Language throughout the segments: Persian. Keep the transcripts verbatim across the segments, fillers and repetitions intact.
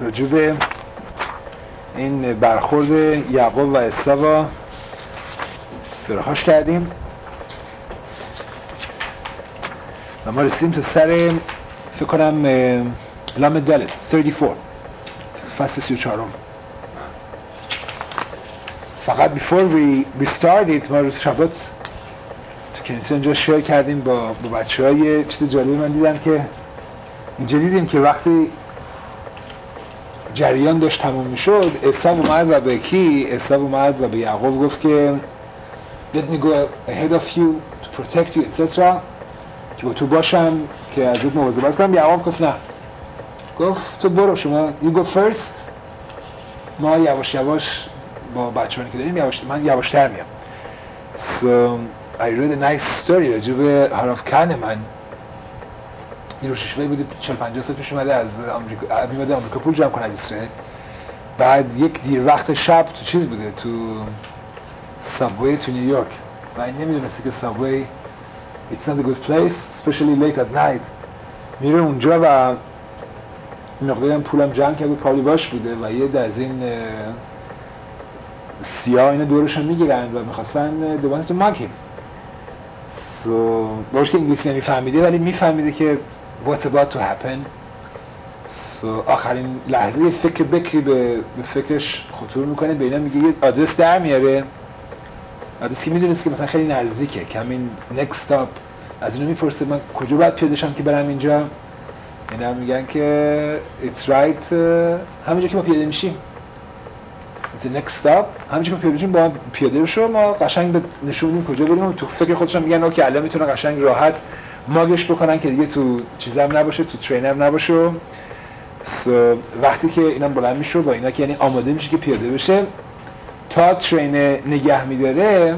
راجع به این برخورد یعقوب و عیسی پرخاش کردیم و ما رسیدیم تا سر فکر کنم لام دالت سی و چهار فصل سی و چهار. فقط before we, we started ما روز شبات تو کنیسه اینجا شیر کردیم با, با بچه های چیز جالبی. من دیدم که اینجا دیدیم که وقتی جریان داشت تموم میشد عیسی اومد و به کی؟ عیسی اومد و به یعقوب گفت که let me go ahead of you to protect you et cetera که با تو باشم که ازت مواظبت کنم. یعقوب گفت نه، گفت تو برو، شما you go first، ما یواش یواش با بچه‌هایی که داریم یواش من یواشتر میام. So I read a nice story راجع به هاراف کانمن. این روششوی بوده چهل پنجاه سال پیش اومده از آمریکا، میومده آمریکا پول جمع کنه از اسرائیل. بعد یک دیر وقت شب تو چیز بوده، تو سابوی تو نیویورک و این نمیدونسته که سابوی it's not a good place especially late at night. میره اونجا و مقداری هم پولم جمع کرده، پالی باش بوده و یه از این سیاه اینا دورشون میگیرن و میخواستن دوباره تو ماکیم. so باش که انگلیسی نمیفهمیده ولی میفهمیده که what's about to happen. so آخرین لحظه فکر بکری به, به فکرش خطور میکنه، به اینا میگه یه آدرس در میاره، آدرسی که میدونست که مثلا خیلی نزدیکه، کمین next stop. از اینو میپرسه من کجا باید پیاده شم که برم اینجا؟ اینا میگن که it's right همینجا که ما پیاده میشیم the next stop، همینجا که ما پیاده میشیم با پیاده بشو، ما قشنگ به نشون میدیم کجا بریم. تو فکر خودشون میگن اوکی الان میتونن قشنگ راحت ماگش بکنن که دیگه تو چیزام نباشه، تو ترینم نباشه. so وقتی که اینا بلند میشه با اینا که یعنی آماده میشه که پیاده بشه، تا ترین نگه میداره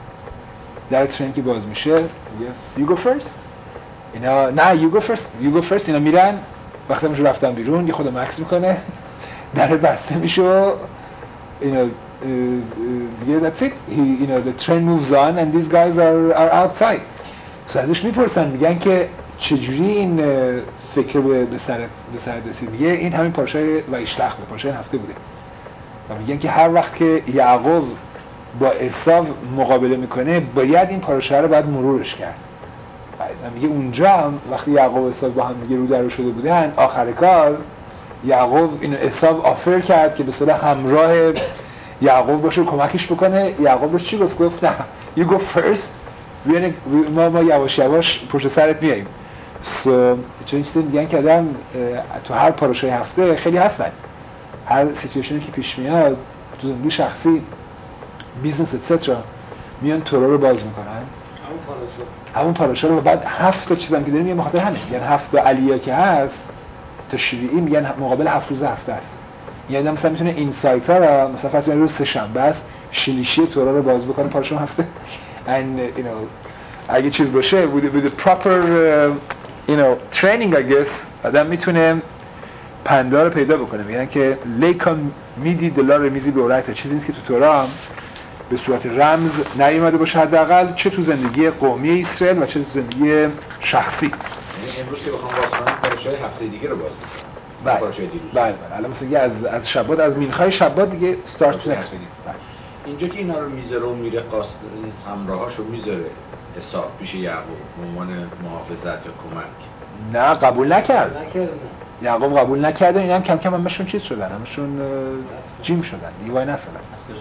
در ترین که باز میشه you go first، اینا نه you go first you go first اینا میرن. وقتی همونجا رفتن بیرون یه خود مکس میکنه، در بسته میشه، اینا دیگه that's it. He, you know the train moves on and these guys are are outside. so ازش میپرسن میگن که چجوری این فکر به سر به سر رسید؟ میگه این همین پارشای وایشتخ بود، پارشای هفته بوده و میگن که هر وقت که یعقوب با عیسی مقابله میکنه باید این پاراشا رو باید مرورش کرد. و میگه اونجا هم وقتی یعقوب و عیسی با هم دیگه رو در رو شده بودن، آخر کار یعقوب اینو عیسی آفر کرد که به صورت همراه یعقوب باشه کمکش بکنه. یعقوب چی گفت؟ گفت نه you go first، ما ما یواش یواش پشت سرت میاییم. so چون چیزی میگن که آدم تو هر پاراشای هفته خیلی هستن، هر سیچویشنی که پیش میاد تو زندگی شخصی، بیزنس اتسترا، میان تورا رو باز میکنن، همون پاراشا همون پاراشا رو. بعد هفت تا چیزام که داریم یه مخاطر همین، یعنی هفت تا علیه که هست تا شیعی میگن مقابل هفت روز هفته است. یعنی مثلا میتونه این سایت ها رو مثلا فرض کنید روز سه شنبه است شلیشی تورا رو باز بکنه پاراشا هفته and you know اگه چیز باشه with, with the proper uh, you know training I guess آدم میتونه پنده رو پیدا بکنه. میگن که لیکا میدی دلار میزی به اورایت، چیزی نیست که تو تورا هم به صورت رمز نیومده باشه، حداقل چه تو زندگی قومی اسرائیل و چه تو زندگی شخصی. یعنی امروز که بخوام باز کنم پاراشای هفته دیگه رو باز می‌کنم. پاراشای دیروز. بله بله. الان مثلا از از شبات از مینخای شبات دیگه استارت نکست بدیم. اینجا که اینا رو میذاره و میره قاصد همراهاشو میذاره حساب پیش یعقوب به عنوان محافظت یا کمک. نه قبول نکرد. نکرد. یعقوب قبول نکرد. اینا هم کم کم همشون چیز شدن، همشون جیم شدن. دیوای نسلن.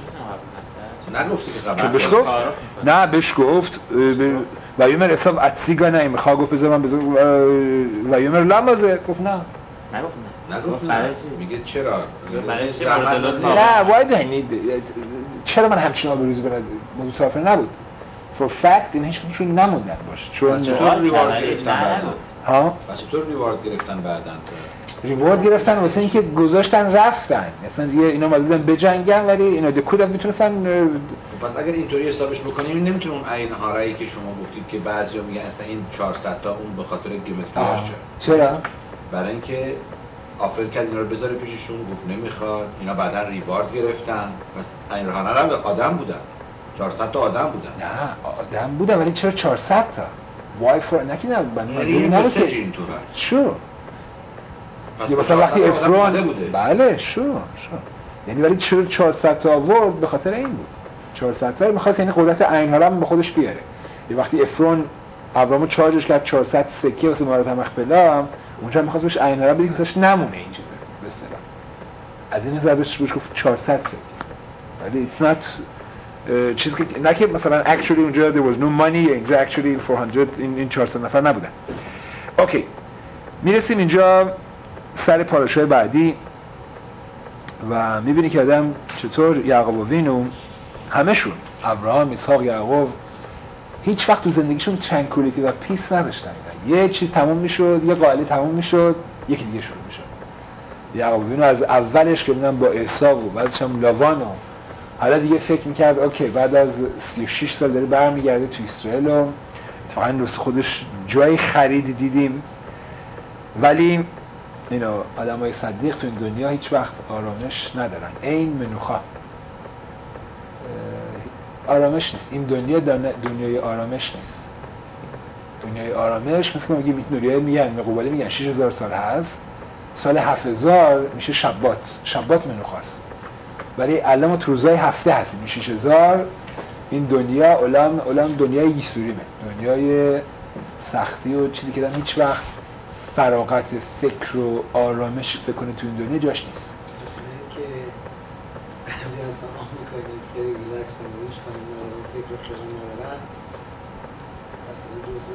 نگفتی که قبول. بهش گفت؟ نه بهش گفت و یومر حساب اتسیگا نه میخواد گفت بذار من بذار و یومر لامازه گفت نه. نگفت نه. نگفت نه. میگه چرا؟ برای چی؟ نه why do I need چرا من همچین آبروزی برای موضوع طرفه نبود؟ for fact این هیچ کنشون نموندن باشه چون چطور ریوارد گرفتن بعدن؟ ها؟ چطور ریوارد گرفتن بعدن؟ ریوارد گرفتن واسه اینکه گذاشتن رفتن، مثلا دیگه اینا اومدن بجنگن ولی اینا دکودم میتونستن. پس اگر اینطوری حسابش بکنیم نمیتونه اون عین هارایی که شما گفتید که بعضیا میگن اصلا این چهارصد تا اون به خاطر گیمتریاشه. چرا؟ برای اینکه آفر کرد اینا رو بذاره پیششون، گفت نمیخواد، اینا بعدن ریوارد گرفتن. پس این هانا هم آدم بودن، چهارصد تا آدم بودن. نه آدم بودن ولی چرا چهارصد تا؟ وای فور نکی نه بنده اینطوری نبود که اینطوره. چرا؟ یا مثلا وقتی افرون بله شو شو یعنی ولی چرا چهارصد تا آورد؟ به خاطر این بود. چهارصد تا می‌خواست یعنی قدرت عین‌ها رو به خودش بیاره. یه وقتی افرون ابرامو چارجش کرد چهارصد سکه واسه مارات مخبلا، اونجا می‌خواست بهش عین‌ها رو بده که واسش نمونه این چیزه به اصطلاح. از این نظر بهش گفت چهارصد سکه. ولی it's not چیزی که نه که مثلا actually اونجا there was no money، اینجا actually چهارصد این این چهارصد نفر نبودن. اوکی. میرسیم اینجا سر پاراشای بعدی و میبینی که آدم چطور یعقوب و وینو همشون ابراهام، اسحاق، یعقوب هیچ وقت تو زندگیشون ترانکولیتی و پیس نداشتن. یه چیز تموم میشد، یه قائله تموم میشد، یکی دیگه شروع میشد. یعقوب و وینو از اولش که بودن با عیسی و بعدش هم لاوان و حالا دیگه فکر میکرد اوکی بعد از سی و شش سال داره برمیگرده تو اسرائیل و اتفاقا واسه خودش جای خرید دیدیم. ولی اینو آدمای صدیق تو این دنیا هیچ وقت آرامش ندارن. این منوخا آرامش نیست. این دنیا دنیای آرامش نیست. دنیای آرامش مثل که میگیم دنیای میگن مقوله میگن شش هزار سال هست، سال هفت هزار میشه شبات. شبات منوخاست. ولی الان ما تو روزای هفته هستیم. این شش هزار این دنیا علم علم دنیای یسوریمه، دنیای سختی و چیزی که دارم هیچ وقت فراغت فکر و آرامش فکر کنه تو این دنیا جاش نیست. اصلا که بعضی اصلا آمریکایی که ریلکس و هیچ کنه ندارن فکر و خیال ندارن اصلا جزء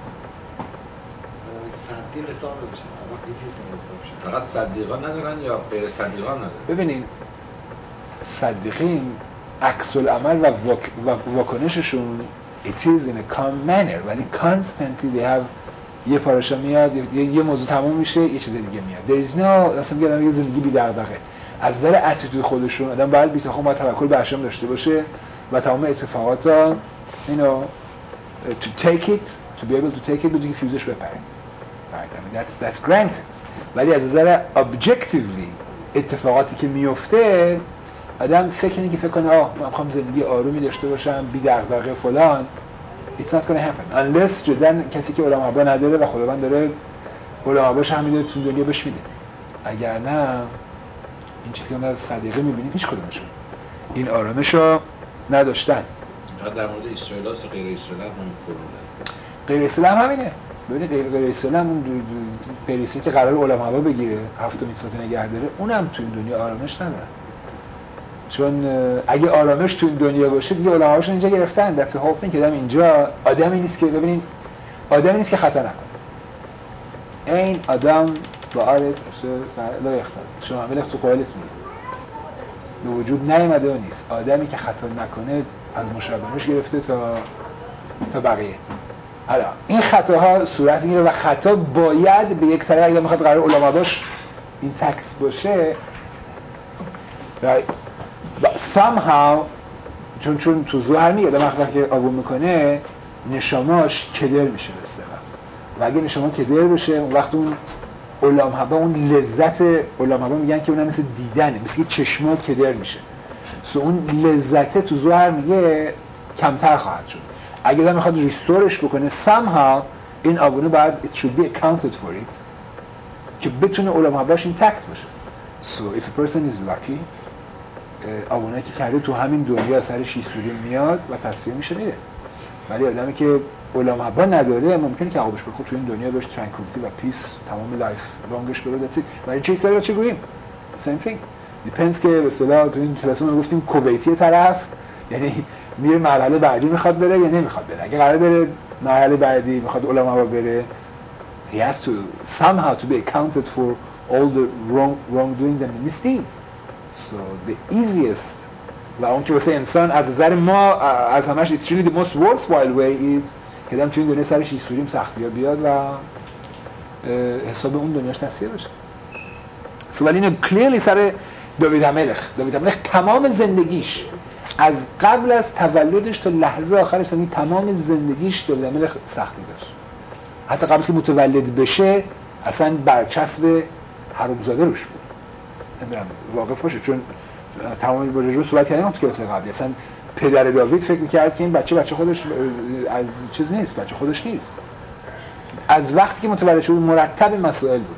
صدیق حساب نمیشن، اما این چیز به حساب شد. فقط صدیقان ندارن یا غیر صدیقان ندارن؟ ببینین صدیقین عکس العمل و, واک... و واکنششون it is in a calm manner ولی constantly they have یه پاراشا میاد یه, یه موضوع تموم میشه یه چیز دیگه میاد. there is no اصلا میگه آدم یه زندگی بی دغدغه. از نظر اتیتود خودشون آدم باید بی‌تخم باید توکل به اشیاء داشته باشه و تمام اتفاقات را you know to take it to be able to take it بدون که فیوزش بپره. right I mean that's that's granted. ولی از نظر objectively اتفاقاتی که میفته آدم فکر اینه که فکر کنه آه من میخوام زندگی آرومی داشته باشم بی دغدغه فلان. It's not going to happen unless جدا کسی که علما با نداره و خداوند داره علما باشه همین تو دنیا بهش میده. اگر نه این چیزی که ما از صدیقه میبینیم هیچ کدومشون این آرامشو نداشتن. اینجا در مورد اسرائیل و غیر اسرائیل هم فرموله. غیر اسرائیل هم همینه. ببینید غیر غیر اسرائیل هم اون پریسی که قرار علما با بگیره هفت میثاق نگه داره اونم تو این دنیا آرامش نداره. چون اگه آرامش تو این دنیا باشه دیگه علماءشون اینجا گرفتن. that's the whole thing که دم اینجا آدمی نیست که ببینید آدمی نیست که خطا نکنه. این آدم با آرز لا یختار شما عمل تو قولت میگه به وجود نیامده و نیست. آدمی که خطا نکنه از مشابهش گرفته تا تا بقیه. حالا این خطاها صورت میگیره و خطا باید به یک طرف اگه میخواد قرار علما باش این تکت باشه somehow چون چون تو ظاهر میاد وقتی که آوون میکنه نشاماش کدر میشه به اصطلاح و اگه نشاما کدر بشه اون وقت اون علامه اون لذت علامه میگن که اونم مثل دیدنه، مثل که چشما کدر میشه سو اون لذت تو ظاهر میگه کمتر خواهد شد. اگه دم میخواد ریستورش بکنه somehow این آوونه باید it should be accounted for it که بتونه علامه باش این تکت باشه. so if a person is lucky آوونایی که کرده تو همین دنیا سرش ایسوری میاد و تصفیه میشه میره. ولی آدمی که علما با نداره ممکنه که عقبش بخوره تو این دنیا بهش ترانکولیتی و پیس تمام لایف لانگش بره دتی. ولی چه چیزی رو چه گوییم same thing depends که به اصطلاح تو این کلاس ما گفتیم کویتی طرف یعنی میره مرحله بعدی میخواد بره یا نمیخواد بره. اگه قرار بره مرحله بعدی میخواد علما با بره he has to somehow to be accounted for all the wrong wrongdoings and misdeeds. So the easiest و اون که واسه انسان از نظر ما از همش it's really the most worthwhile way is که دم تو این دنیا سرش ایسوریم سختی ها بیاد و حساب اون دنیاش تصفیه بشه. so ولی اینو clearly سر داوید هملخ داوید هملخ تمام زندگیش از قبل از تولدش تا لحظه آخرش یعنی تمام زندگیش داوید هملخ سختی داشت. حتی قبل که متولد بشه اصلا برچسب حرومزاده روش بود. نمیدونم واقف باشه چون تمام با رجوع صحبت کردیم تو کلاس قبلی اصلا پدر داوید فکر می‌کرد که این بچه بچه خودش از چیز نیست، بچه خودش نیست. از وقتی که متولد شد مرتب مسائل بود.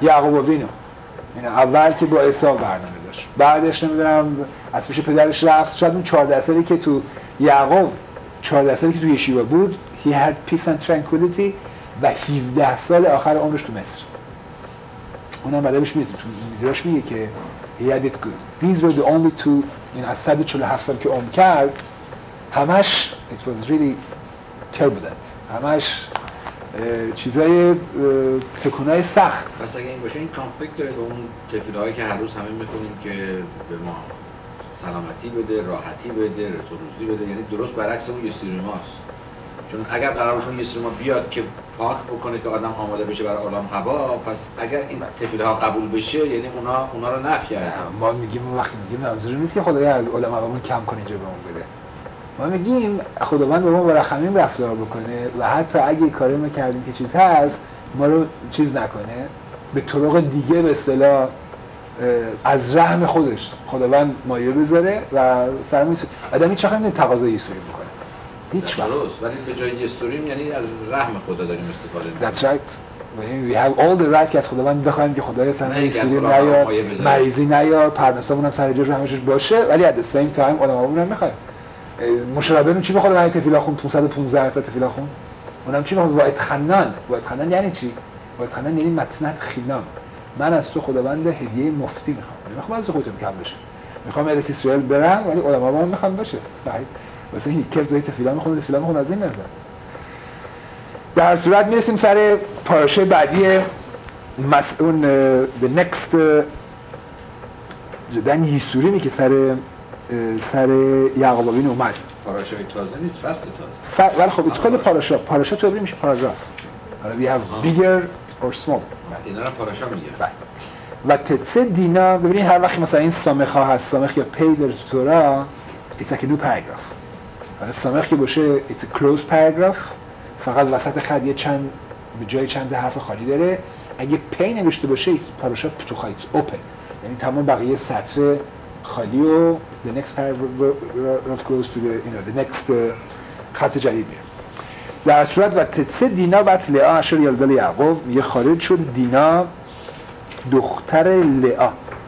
یعقوب وینو اینا اول که با عیسی برنامه داشت، بعدش نمیدونم از پیش پدرش رفت، شاید اون چهارده سالی که تو یعقوب چهارده سالی که تو یشیوا بود he had peace and tranquility و هفده سال آخر عمرش تو مصر. اونم بعدا بهش میرسیم تو ویدیوش میگه که he had it good. These were the only two این از صد و چهل و هفت سال که عمر کرد همش it was really turbulent، همش چیزای تکونای سخت. پس اگه این باشه این کانفلیکت داره به اون تفیل‌هایی که هر روز همه میکنیم که به ما سلامتی بده، راحتی بده، رزق و روزی بده، یعنی درست برعکس اون یسریماست. چون اگر قرار باشه یسریما بیاد که پاک بکنه که آدم آماده بشه برای عالم هوا، پس اگر این تفیل‌ها قبول بشه یعنی اونا اونا رو نفی کرده. ما میگیم وقتی میگیم منظور نیست که خدای از عالم هوامون کم کنه اینجا به اون بده. ما میگیم خداوند با ما با رحمین رفتار بکنه و حتی اگه کاری ما کردیم که چیز هست ما رو چیز نکنه، به طرق دیگه به اصطلاح از رحم خودش خداوند مایه بذاره و سرمون آدم هیچ وقت نمیتونه تقاضای یسوری بکنه. هیچ وقت. درست، ولی به جای یسوریم یعنی از رحم خدا داریم استفاده می‌کنیم. That's right. We have all the right که از خداوند بخوایم که خدای سر یسوری نیاد، مریضی نیاد، پرنسامون هم سر جاش همش باشه، ولی at the same time علمامون هم می‌خوایم. مشربه چی بخواد برای تفیلا خون پانصد و پانزده تا تفیلا خون؟ اونم چی بخواد واحد خنان؟ واحد خنان یعنی چی؟ واحد خنان یعنی متنت خینام. من از تو خداوند هدیه مفتی میخوام. نمیخوام از خودم کم بشه. میخوام الهی اسرائیل برم ولی علما هم میخوام باشه. بعد واسه این کرد زای تفیلا میخوام تفیلا میخوام از این نظر. در صورت میرسیم سر پاراشه بعدی مس اون the next جدن یسوری که سر سر یعقوب وین اومد. پاراشای تازه نیست، فصل تازه. ف... ولی خب it's called پاراشا. پاراشا تو عبری میشه پاراگراف. حالا we have bigger or small. اینا رو پاراشا میگه. و تتسه دینا ببینید هر وقت مثلا این سامخ ها هست، سامخ یا پی در تورا it's like a new paragraph. حالا سامخ که باشه it's a closed paragraph، فقط وسط خط یه چند به جای چند حرف خالی داره. اگه پی نوشته باشه پاراشا پتوخا it's open، یعنی تمام بقیه سطر خالی و the next paragraph goes to the you know the next uh, خط جدید میره. در صورت و تتسه دینا بات لعا اشر یلدل یعقوب میگه خارج شد دینا دختر لعا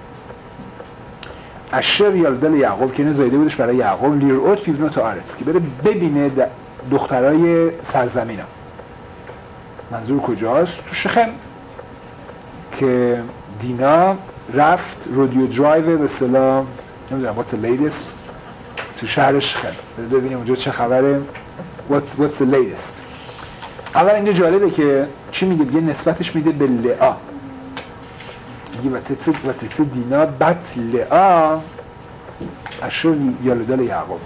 اشر یلدل یعقوب که اینو زایده بودش برای یعقوب لیر اوت فیونو تا آرتس که بره ببینه دخترای سرزمین ها. منظور کجاست؟ تو شخم که دینا رفت رودیو درایو به اصطلاح نمیدونم what's the latest تو شهر شخم بره ببینیم اونجا چه خبره. what's, what's the latest. اول اینجا جالبه که چی میگه؟ میگه نسبتش میده به لعا، میگه و تتسه و تتسه دینا بات لعا اشر یلدل یعقوب.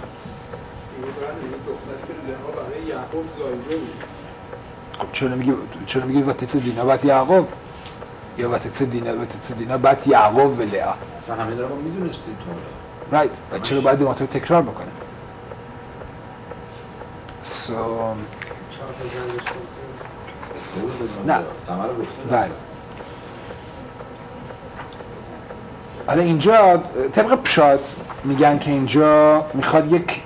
خب چرا میگه چرا میگه و تتسه دینا بات یعقوب یا و تتسه دینا و تتسه دینا بات یعقوب و لعا؟ اصلا همین رو ما میدونستیم تو. رایت. و چرا باید دوماتو تکرار بکنه؟ سو نه بله. حالا اینجا طبق پشات میگن که اینجا میخواد یک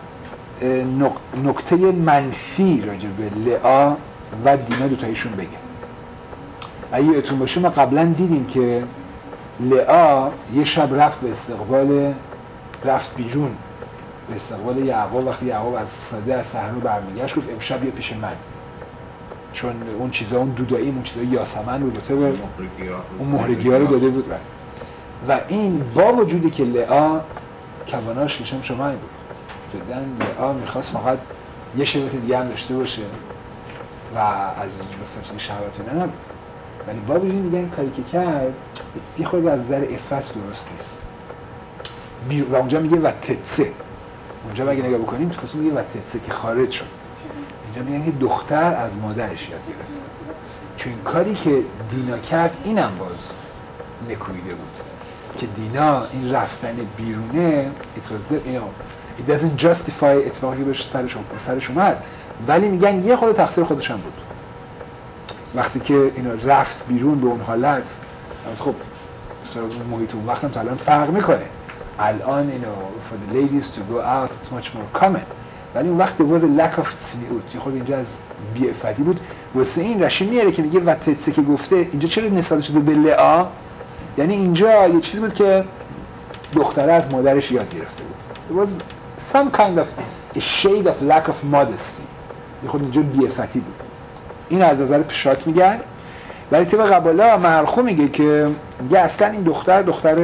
نکته منفی راجع به لعا و دینا دوتایشون بگه. اگه یادتون باشه ما قبلا دیدیم که لعا یه شب رفت به استقبال رفت بیرون به استقبال یعقوب. وقتی یعقوب از صده از صحرا برمیگشت گفت امشب بیا پیش من، چون اون چیزا اون دودایی اون چیزای یاسمن رو داده بود، اون مهرگی‌ها رو داده بود. و این با وجودی که لعا کواناش نشم شما بود، جدا لعا میخواست فقط یه شبت دیگه هم داشته باشه و از مثلا چیزی شهوتی نبود، ولی با وجودی دیگه این کاری که کرد یه خورده از نظر عفت درست نیست. و اونجا میگه و تتسه، اونجا اگه نگاه بکنیم تو قسم میگه و تتسه که خارج شد. اینجا میگن که دختر از مادرش یاد گرفت، چون این کاری که دینا کرد اینم باز نکویده بود که دینا این رفتن بیرونه it was the, you know, it doesn't justify اتفاقی که بهش سرش سرش اومد، ولی میگن یه خود تقصیر خودش هم بود وقتی که اینا رفت بیرون به اون حالت. خب سراغ محیط اون وقت هم تا الان فرق میکنه. الان you know for the ladies to go out it's much more common، ولی اون وقت was a lack of چنیوت، یه خود اینجا از بی‌عفتی بود. واسه این رشید میاره که میگه و تتسه که گفته اینجا چرا نسبت شده به لعا، یعنی اینجا یه چیزی بود که دختره از مادرش یاد گرفته بود. It was some kind of a shade of lack of modesty. یه خود اینجا بی‌عفتی بود. این از نظر پشات میگن. ولی طبق قبالا مرخو میگه که میگه اصلا این دختر دختر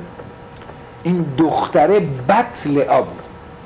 این دختره بط لعا بود.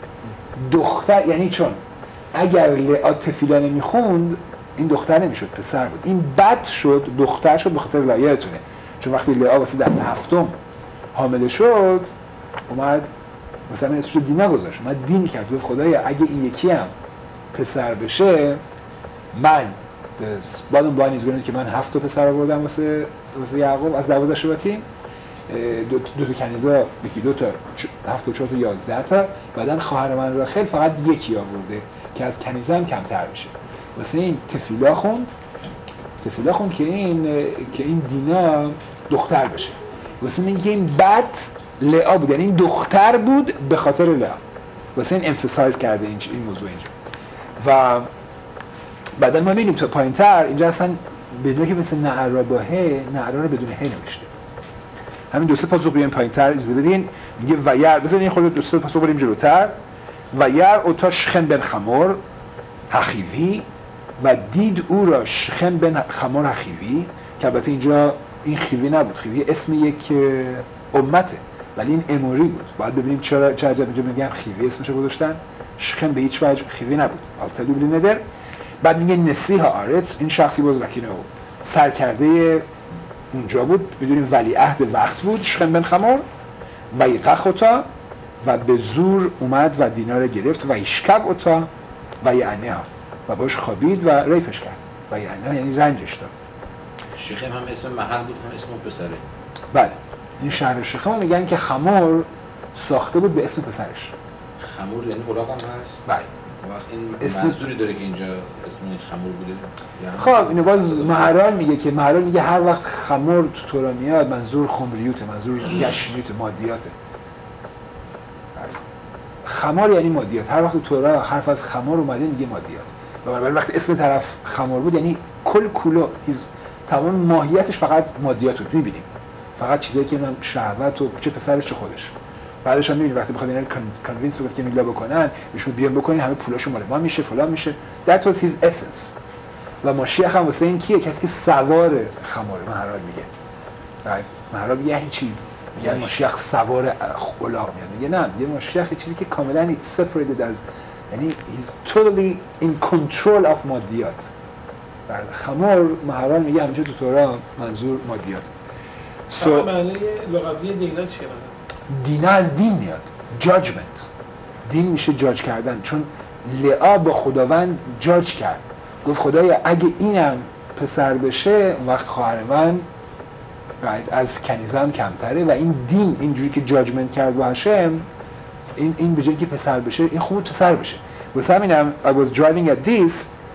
دختر یعنی چون اگر لعا تفیلا نمیخوند این دختر نمیشد، پسر بود. این بط شد دختر شد به خاطر لایه‌تونه، چون وقتی لعا واسه دفعه هفتم حامله شد اومد مثلا اسمش رو دینا گذاشت، اومد دین کرد گفت خدایا اگه این یکی هم پسر بشه من بادم بلانی زگرنید که من هفت تا پسر آوردم واسه واسه یعقوب از دوازده شباتی، دو, دو تا کنیزا یکی دو تا هفت و چهار تا یازده تا، بعدن خواهر من راخل فقط یکی آورده که از کنیزا هم کمتر میشه. واسه این تفیلا خوند تفیلا خوند که این که این دینا دختر بشه. واسه اینکه این بد لعا بود، یعنی این دختر بود به خاطر لعا. واسه این امفسایز کرده این این موضوع اینجا. و بعدن ما می‌بینیم تا پایین‌تر اینجا اصلا بدون که مثل نعرا با ه، نعرا رو بدون ه نوشته. همین دو سه پاسخ بیایم پایین‌تر اجازه بدین. میگه و یر بزنین این خود دو سه پاسخ بریم جلوتر. و یر اوتا شخم بن خمر حخیوی و دید او را شخم بن خمر حخیوی، که البته اینجا این خیوی نبود، خیوی اسم یک امته ولی این اموری بود. باید ببینیم چرا چه عجب اینجا میگن خیوی اسمش رو گذاشتن. شخم به هیچ وجه خیوی نبود. البته ببین ندر. بعد میگه نسیح آرت، این شخصی باز وکیل او سرکرده اونجا بود، میدونیم ولی عهد وقت بود. شخم بن خمر و یقخوتا و به زور اومد و دینار گرفت و ایشکب اوتا و یعنی ها و باش خوابید و ریفش کرد. و یعنی یعنی رنجش داد. شخم هم اسم محل بود هم اسم پسره. بله این شهر شخم میگن که خمر ساخته بود به اسم پسرش. خمور یعنی غلاق هم هست؟ بله. وقت این اسم منظوری داره که اینجا اسم خمور بوده؟ خب اینو باز مهران میگه که مهران میگه هر وقت خمر تو تورا میاد منظور خمریوته، منظور گشمیته، مادیاته. خمار یعنی مادیات. هر وقت تو تورا حرف از خمار اومده میگه مادیات. و بنابراین وقتی اسم طرف خمار بود یعنی کل کولو تمام ماهیتش فقط مادیات بود. میبینیم فقط چیزایی که من شهوت و چه پسرش چه خودش. بعدش هم میبینید وقتی بخواد اینا رو کانوینس بکنه که میلا بکنن بهشون بیان بکنین همه پولاشون مال ما میشه فلان میشه. That was his essence. و ماشیخ هم واسه این کیه؟ کسی که سوار خمار. مهران میگه right. مهران میگه هیچی میگه ماشیخ سوار الاغ میاد. میگه نه، یه ماشیخ چیزی که کاملا it's separated از یعنی he's totally in control of مادیات. بر خمار مهران میگه همینجا تو تورا منظور مادیات. so معنی لغوی دینا چیه؟ دینا از دین میاد. judgment. دین میشه جاج کردن، چون لعا با خداوند جاج کرد، گفت خدایا اگه اینم پسر بشه اون وقت خواهر من right. از کنیزم کمتره و این دین اینجوری که جاجمنت کرد با هشم این این به جای که پسر بشه این خوب پسر بشه. واسه همینم I was driving at this.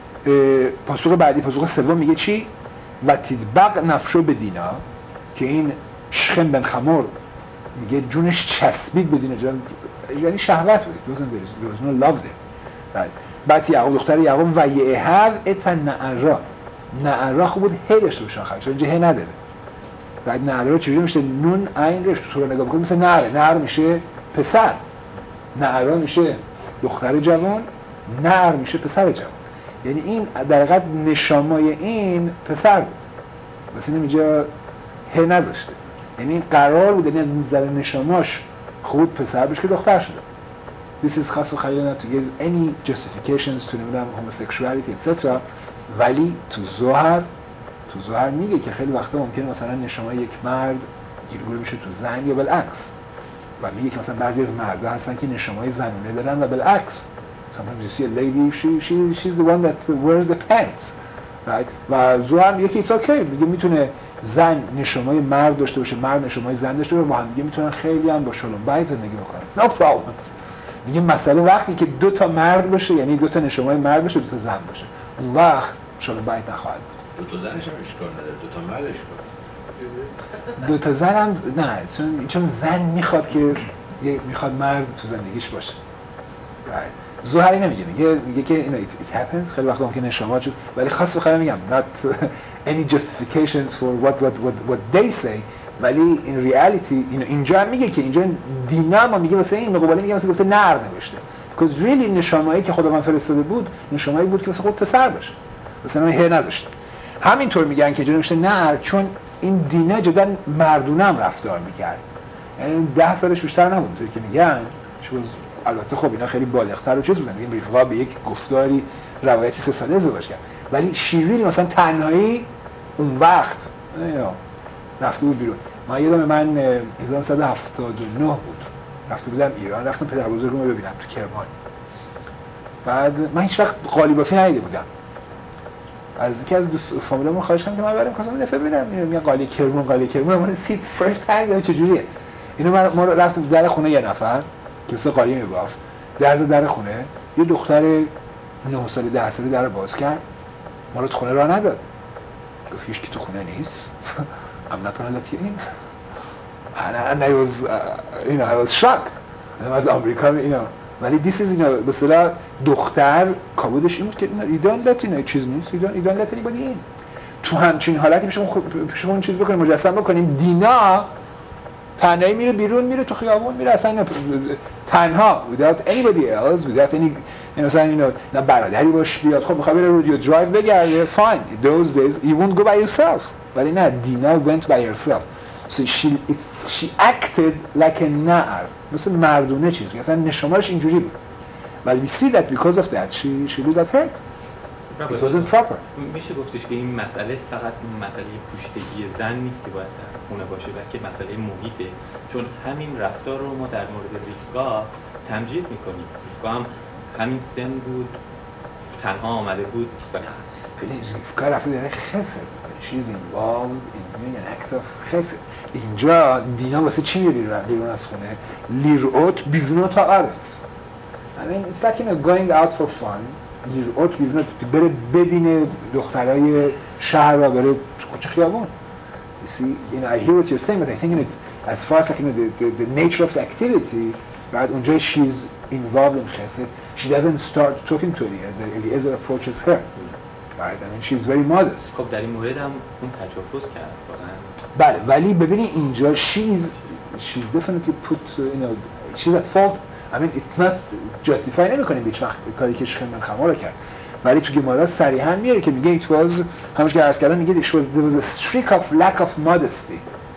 پاسخ بعدی پاسخ سوم میگه چی؟ و تدبق نفشو به دینا، که این شخم بن خمر میگه جونش چسبید به دینا، یعنی شهوت بود. دوزن دوزن love them. right. بعد یعقوب دختر یعقوب و یهر ات نعرا، نعرا خوب بود هی داشته باشه آخرش، اینجا هی نداره. بعد نعره چجوری میشه؟ نون عین رش تو رو نگاه بکنید مثل نعره. نعر میشه پسر، نعرا میشه دختر جوان، نعر میشه پسر جوان. یعنی این در حقیقت نشامای این پسر بود، مثلا اینجا هی نذاشته. یعنی این قرار بود یعنی از نظر نشاماش خوب پسر بشه که دختر شده. This is خاص و خیلی not to give any justifications to نمیدونم homosexuality et cetera. ولی تو ظاهر تو ظاهر میگه که خیلی وقتا ممکنه مثلا نشامای یک مرد گیرگور میشه تو زن یا بالعکس. و میگه که مثلا بعضی از مردا هستن که نشامای زنونه دارن و بالعکس. Sometimes you see a lady, she, she, she's the one that wears the pants. Right? و ظاهر میگه که it's okay. میگه میتونه زن نشامای مرد داشته باشه، مرد نشامای زن داشته باشه، با هم دیگه میتونن خیلی هم با شلون بیت زندگی بکنن. No problems. میگه مسئله وقتی که دو تا مرد باشه، یعنی دو تا نشامای مرد باشه، دو تا زن باشه، اون وقت شلون بیت نخواهد بود. دو تا زنش هم اشکال نداره، دو تا مردش اشکال. دو تا زن هم نه، چون چون زن میخواد که میخواد مرد تو زندگیش باشه. right. زهری نمیگه، میگه میگه که اینا it, it happens، خیلی وقتا ممکنه اشتباه شد، ولی خاص بخوام میگم not any justifications for what what what what they say، ولی in reality اینو اینجا هم میگه که اینجا دینا ما میگه واسه این مقابله میگه مثلا گفته نر نوشته because really نشانه‌ای که خداوند فرستاده بود نشانه‌ای بود که واسه خود پسر باشه، مثلا هر نذاشته. همینطور میگن که اینجا نوشته نر چون این دینا جدا مردونه هم رفتار میکرد، یعنی ده سالش بیشتر نبود اونطوری که میگن. چون البته خب اینا خیلی بالغ‌تر و چیز بودن، این ریفقا به یک گفتاری روایتی سه ساله ازدواج کرد، ولی شیرین مثلا تنهایی اون وقت رفته بود بیرون. من یادم من هزار و نهصد و هفتاد و نه بود رفته بودم ایران، رفتم پدر بزرگم رو ببینم تو کرمان. بعد من هیچ وقت قالی بافی ندیده بودم، از یکی از دوست فامیلامون خواهش کردم که من برم خواستم دفعه ببینم، میگن قالی کرمان قالی کرمان من سیت فرست هنگ چجوریه اینو. ما رفتیم در خونه یه نفر که مثلا قالی میبافت، در در خونه یه دختر نه ساله ده ساله در باز کرد، ما رو تو خونه راه نداد، گفت هیچ کی تو خونه نیست. I'm not gonna let you in. And, and I was, uh, you know, I was shocked. از آمریکا اینا، ولی this is اینا به اصطلاح دختر کابودش این بود که you don't let اینا چیز نیست، you don't, you don't let anybody in. تو همچین حالتی میشه میشه اون چیز بکنیم مجسم بکنیم. دینا تنهایی میره بیرون، میره تو خیابون، میره اصلا تنها without anybody else without any مثلا اینا نه برادری باش بیاد خب میخواد بره رادیو درایو بگرده fine in those days you won't go by yourself. ولی نه دینا went by herself so she she acted like a نعر، مثل مردونه چیز اصلا نشمارش اینجوری بود، ولی we see that because of that she she got hurt. It wasn't proper. میشه گفتش که این مسئله فقط مسئله پوشیدگی زن نیست که باید در خونه باشه، بلکه مسئله محیطه، چون همین رفتار رو ما در مورد ریفقا تمجید میکنیم. ریفقا هم همین سن بود، تنها آمده بود و ببین ریفقا رفته داره خسر she's involved in doing an act of خسر. اینجا دینا واسه چی میره بیرون از خونه؟ لیرعوت بیرون تا آرت. I mean it's like you know going out for fun. لیرعوت بیرون بره ببینه دخترای شهر و بره کوچه خیابون. You see, you know, I hear what you're saying, but I think in it, as far as like, you know, the, the, the nature of the activity, right, اونجا she's involved in chesed, she doesn't start talking to Eliezer, Eliezer approaches her, right, I mean, she's very modest. خب در این مورد هم اون تجاوز کرد واقعا. بله، ولی ببینید اینجا she's, she's definitely put, you know, she's at fault. I mean, it's not justify نمی‌کنیم هیچ وقت کاری که شخم خمار رو کرد. ولی تو گمارا صریحاً میاره که میگه it was همونش که عرض کردم میگه it was there was a streak of lack of modesty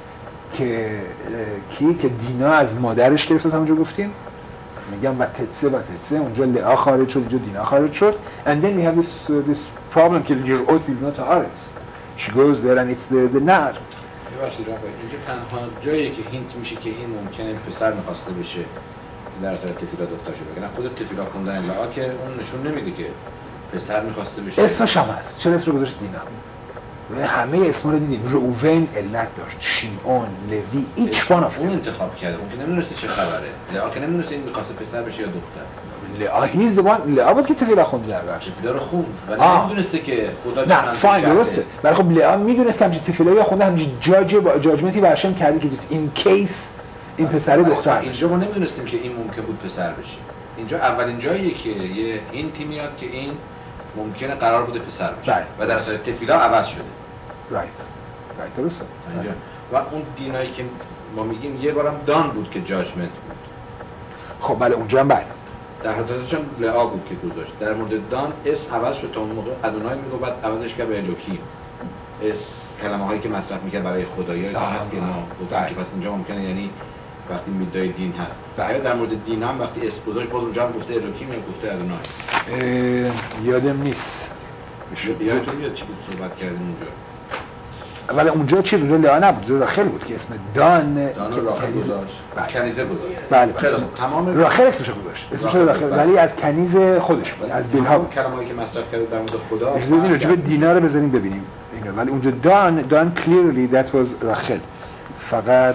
که کی که دینا از مادرش گرفت همونجا گفتیم میگم و تتسه و تتسه اونجا لعا خارج شد اینجا دینا خارج شد and then we have this uh, this problem که لیرعوت بیرون تا آرز she goes there and it's the the nar. ببخشید رفت اینجا تنها جایی که هینت میشه که این ممکنه پسر می‌خواسته بشه در اثر تفیلا دکتر شده، بگن خود تفیلا خوندن لعا که اون نشون نمیده که پسر می‌خواسته بشه. اسمش هم هست. چرا اسم رو گذاشت دینا؟ یعنی همه اسما رو دیدیم. روون علت داشت، شیمعون، لوی، ایچ وان اف اون انتخاب کرده. اون که نمی‌دونسته چه خبره. لعا که نمی‌دونسته این می‌خواسته پسر بشه یا دختر. لعا هیز د وان لعا بود که تفیلا خوند در بخش. تفیلا رو خوند ولی نمی‌دونسته که خدا چه نه فاین درسته. ولی خب لعا می‌دونست که همین تفیلا یا خونده همین جاج با جاجمنتی برشم کرده که این کیس این پسر دختر. اینجا ما نمی‌دونستیم که این ممکن بود پسر بشه. اینجا اولین جاییه که یه هینتی میاد که این ممکنه قرار بوده پسر بشه right. و در اثر تفیلا عوض شده. رایت. رایت درسته. اینجا و اون دینایی که ما میگیم یه بارم دان بود که جاجمنت بود. خب بله اونجا هم بله. در حقیقتش هم لعا بود که گذاشت. در مورد دان اسم عوض شد تا اون موقع ادونای میگه بعد عوضش کرد به الوکی. اسم کلمه‌هایی که مصرف می‌کرد برای خدایایی که هست که ما گفتیم که پس اینجا ممکنه یعنی وقتی میدای دین هست. بله در مورد دین هم وقتی اسم گذاشت باز اونجا هم گفته الوکی میگه گفته ادونای. یادم نیست. یادتون میاد چی بود صحبت کردیم اونجا؟ ولی اونجا چی بود؟ لعا نبود، راخل بود که اسم دان دان راخل گذاشت. کنیزه گذاشت. بله خیلی خوب. تمام راخل اسمش گذاشت. اسمش راخل ولی از کنیز خودش بود، از بلها بود. کلمه‌ای که مصرف کرده در مورد خدا. اجازه بدین راجع به دینا رو بذاریم ببینیم. اینا ولی اونجا دان دان clearly that was راخل. فقط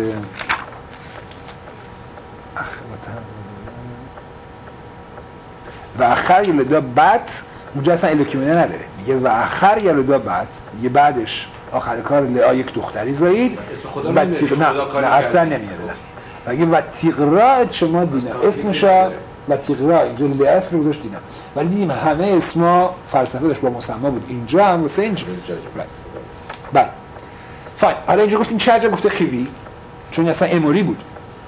و آخر یلدا بعد اونجا اصلا الوکیمونه نداره میگه و آخر یلدا بعد میگه بعدش آخر کار لعا یک دختری زایید و تیغ نه, نه اصلا نمیاره میگه و تیغرات شما دینا اسمشا و تیغرا اینجا لیاس رو گذاشت اینا، ولی دیدیم همه اسما فلسفه داشت با مسما بود. اینجا هم واسه اینجا بله فاین. حالا اینجا گفتیم چه عجب گفته خیوی، چون اصلا اموری بود.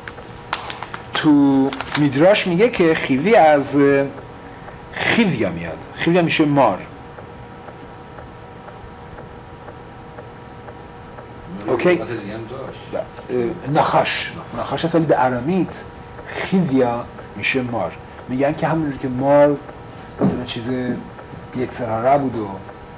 تو میدراش میگه که خیوی از خیویا میاد. خیویا میشه مار. اوکی. نخاش نخاش اصلا به ارامیت خیویا میشه مار. میگن که همونجور که مار مثلا چیز یکسراره بود و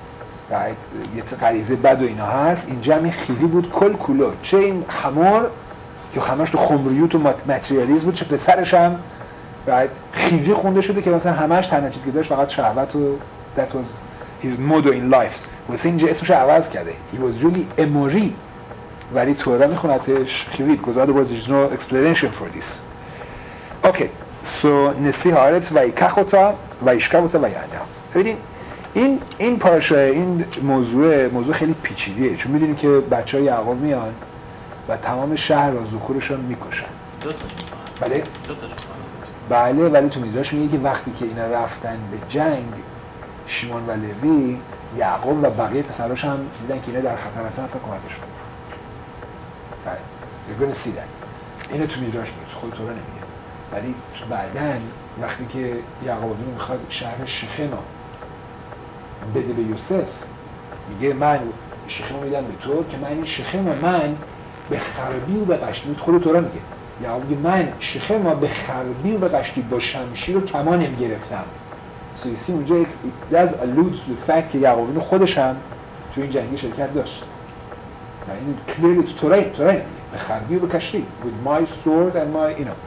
یه غریزه بد و اینا هست، اینجا همین خیوی بود کل کلو. چه این خمار که همش تو خمریوت و ماتریالیسم بود، چه پسرش هم خیوی خونده شده که مثلا همش تنها چیزی که داشت فقط شهوت و that was his motto in life. واسه اینجا اسمش عوض کرده. he was really emory، ولی تورا میخونتش خیوی. گذاره باز there's no explanation for this. okay so نسیه آرت و ایکخوتا و ایشکوتا و یعنی ببینین این این پارچه این موضوع موضوع خیلی پیچیدیه، چون میدونیم که بچهای یعقوب میان و تمام شهر و ذکورشون میکشن. دو تاش بله دو تاش بله ولی تو میدراش میگه که وقتی که اینا رفتن به جنگ، شیمون و لوی، یعقوب و بقیه پسراش هم دیدن که اینا در خطر هستن، رفتن کمکشون. بله you're gonna see that. اینو تو میدراش میگه، خود تورا نمیگه. ولی بعدن وقتی که یعقوب میخواد شهر شخم بده به یوسف، میگه من شخم میدم به تو که من این شخم من به خربی و به قشتی، خود تورا میگه یعقوب میگه من شخم ما به خربی و به قشتی با شمشیر و کمانم گرفتم. سویسی اونجا does allude to the fact که یعقوب خودش هم تو این جنگی شرکت داشت. یعنی clearly تو تورا تورا میگه به خربی و به کشتی with my sword and my you know.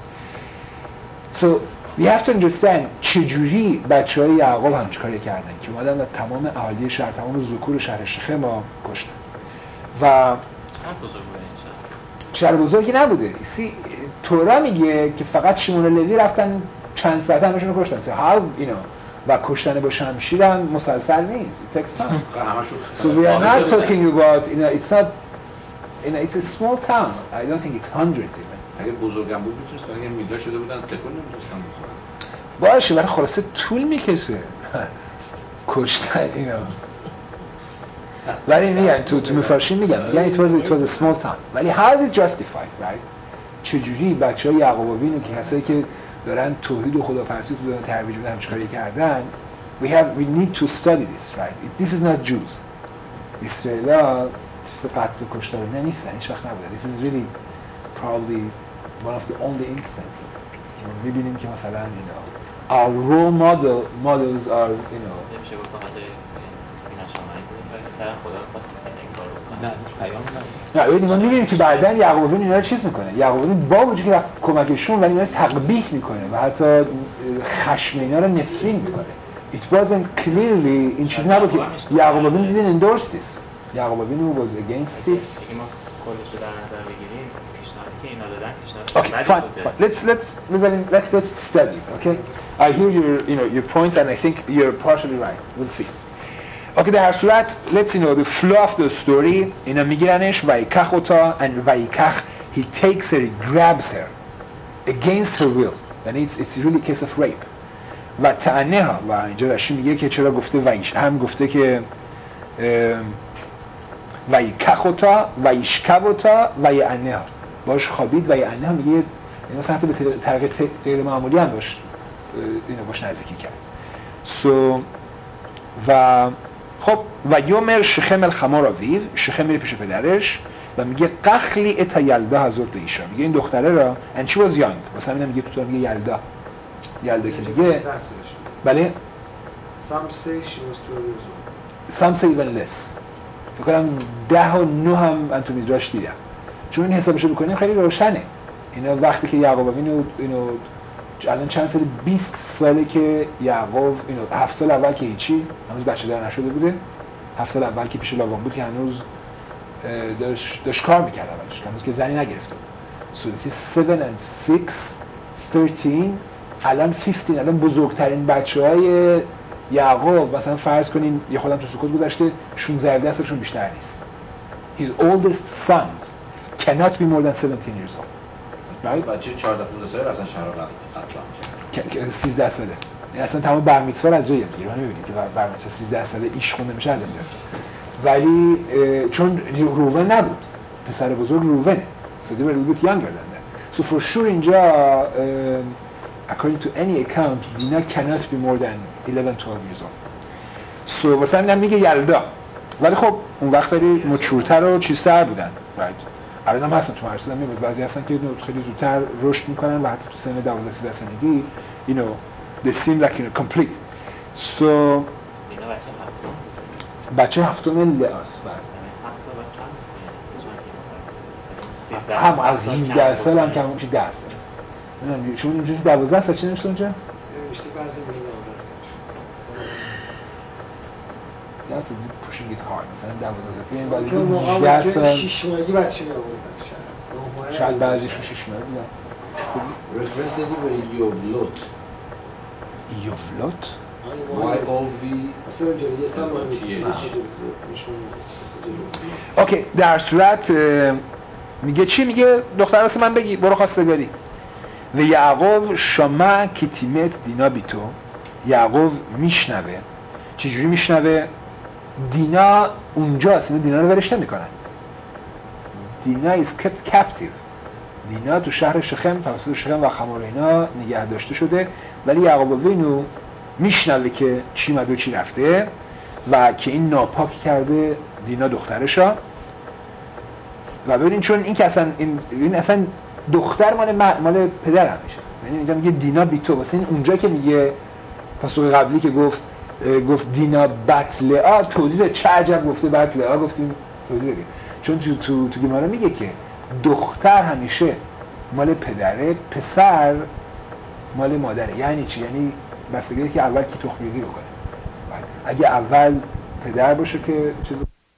So we have to understand چجوری بچه های یعقوب هم چکاری کردن که اومدن و تمام اهالی شهر، تمام ذکور شهر شخم ها کشتن. و شهر بزرگ بوده این شهر بزرگی نبوده. سی تورا میگه که فقط شیمون و لوی رفتن چند ساعت همشون رو کشتن. So how you know و کشتن با شمشیر هم مسلسل نیست. It takes time. So we are not talking about you know it's not you know it's a small town. I don't think it's hundreds even. اگه بزرگم بود میتونست برای اینکه میدرا شده بودن تکون نمیتونستن بخورن. باشه ولی خلاصه طول میکشه کشتن اینا. ولی میگن تو تو میفارشین میگن میگن it was it was a small town. ولی how is it justified right؟ چجوری بچهای یعقوبیینو که کسایی که دارن توحید و خداپرستی تو دارن ترویج میدن همچین کاری کردن we have we need to study this right؟ It, this is not Jews. اسرائیلا چیز قتل و کشتار اینا نیستن، هیچ وقت نبوده. This is really probably one of the only instances که می‌بینیم که مثلا you know our role model models are you know نمیشه گفت فقط این نشانه‌ای که طرف خدا خواست این کارو کنه. نه پیام نه. نه ببینید ما می‌بینیم که بعداً یعقوبیون اینا رو چیز می‌کنه. یعقوبیون با وجودی که رفت کمکشون ولی اینا رو تقبیح می‌کنه و حتی خشم اینا رو نفرین می‌کنه. It wasn't clearly این چیز نبود که یعقوبیون didn't endorse this. یعقوبیون was against it. ما کلش رو در نظر بگیریم که اینا دادن Okay, fine, fine. Let's let's let's let's study it. Okay, I hear your you know your points, and I think you're partially right. We'll see. Okay, در هر صورت let's you know the flow of the story. اینا میگیرنش وایکخ اوتا and وایکخ he takes her, he grabs her against her will. And it's it's really a case of rape. و تعنیها و اینجا رشی میگه که چرا گفته وایش هم گفته که وایکخ اوتا وایشکب اوتا ویعنیها باش خوابید و یعنی هم میگه مثلا حتی به طریق غیر معمولی هم باش اینو باش نزدیکی کرد. سو و خب و یومر شخم الخمار آویو، شخم میره پیش پدرش و میگه قخلی اتا یلدا حضرت ایشا، میگه این دختره را and she was young، مثلا اینم میگه تو میگه یلدا یلدا که میگه بله some say she was twelve years old some say even less. فکر کنم ده و نه هم من تو میدراش دیدم، چون این حسابشو بکنیم خیلی روشنه. اینا وقتی که یعقوب اینو اینو الان چند سال بیست ساله که یعقوب اینو هفت سال اول که هیچی هنوز بچه دار نشده بوده، هفت سال اول که پیش لاوان بود که هنوز داشت داشت کار می‌کرد، اولش هنوز که زنی نگرفته بود. سورتی seven and six thirteen الان fifteen الان بزرگترین بچه‌های یعقوب مثلا فرض کنین یه خودم تو سکوت گذشته شانزده سالشون بیشتر نیست. His oldest sons cannot be more than seventeen years old. Right? بچه چهارده پانزده ساله اصلا شهر رو قتل می‌کنه. سیزده ساله. یعنی اصلا تمام برمیتسوار از جایی میگیره. من میبینید که برمیتسوار سیزده ساله ایش خونده میشه از اینجاست. ولی چون روون نبود، پسر بزرگ روونه. So they were a little bit younger than that. So for sure اینجا uh, according to any account دینا cannot be more than eleven twelve years old. So واسه همین میگه یلدا. ولی خب اون وقت خیلی مچورتر و چیزتر بودن. Right. الان هم هستن تو مدرسه هم میبینید بعضی هستن که خیلی زودتر رشد میکنن و حتی تو سن دوازده سیزده سالگی you know they seem like you know complete. So دینا بچه هفتم بچه هفتم لئاس هم از هفده سال هم که همون میشه ده سال. نمیدونم شما اینجوری دوازده سال چی نمیشه اونجا؟ نمیشتی بعضی میگه دوازده سال. That would be pushing it hard. مثلا دوازده سال بیاین ولی هجده سال شش ماهگی بچه می‌آوردن شاید. شاید بعضیشون شش ماه بودن. رفرنس دادی به یوولوت. یوولوت؟ وای او وی مثلا اینجوری یه سال مهم نیست. اوکی در صورت میگه چی؟ میگه دختر واسه من بگی برو خواستگاری. و یعقوب شما کتیمت دینا بیتو. یعقوب میشنوه. چجوری میشنوه؟ دینا اونجاست، اینا دینا رو ورش نمیکنن. دینا is kept captive. دینا تو شهر شخم توسط شخم و خمار اینا نگه داشته شده، ولی یعقوب وینو میشنوه که چی مد و چی رفته و که این ناپاک کرده دینا دخترشا. و ببینین چون این که اصلا این, این اصلا دختر مال مال پدر هم میشه. یعنی اینجا میگه دینا بیتو، واسه این اونجا که میگه پاسخ قبلی که گفت گفت دینا بتلعا توضیح چه عجب گفته بتلعا گفتیم توضیح دیگه. چون تو تو تو گمارا میگه که دختر همیشه مال پدره، پسر مال مادره. یعنی چی؟ یعنی بستگی که اول کی تخم‌ریزی بکنه. اگه اول پدر باشه که چه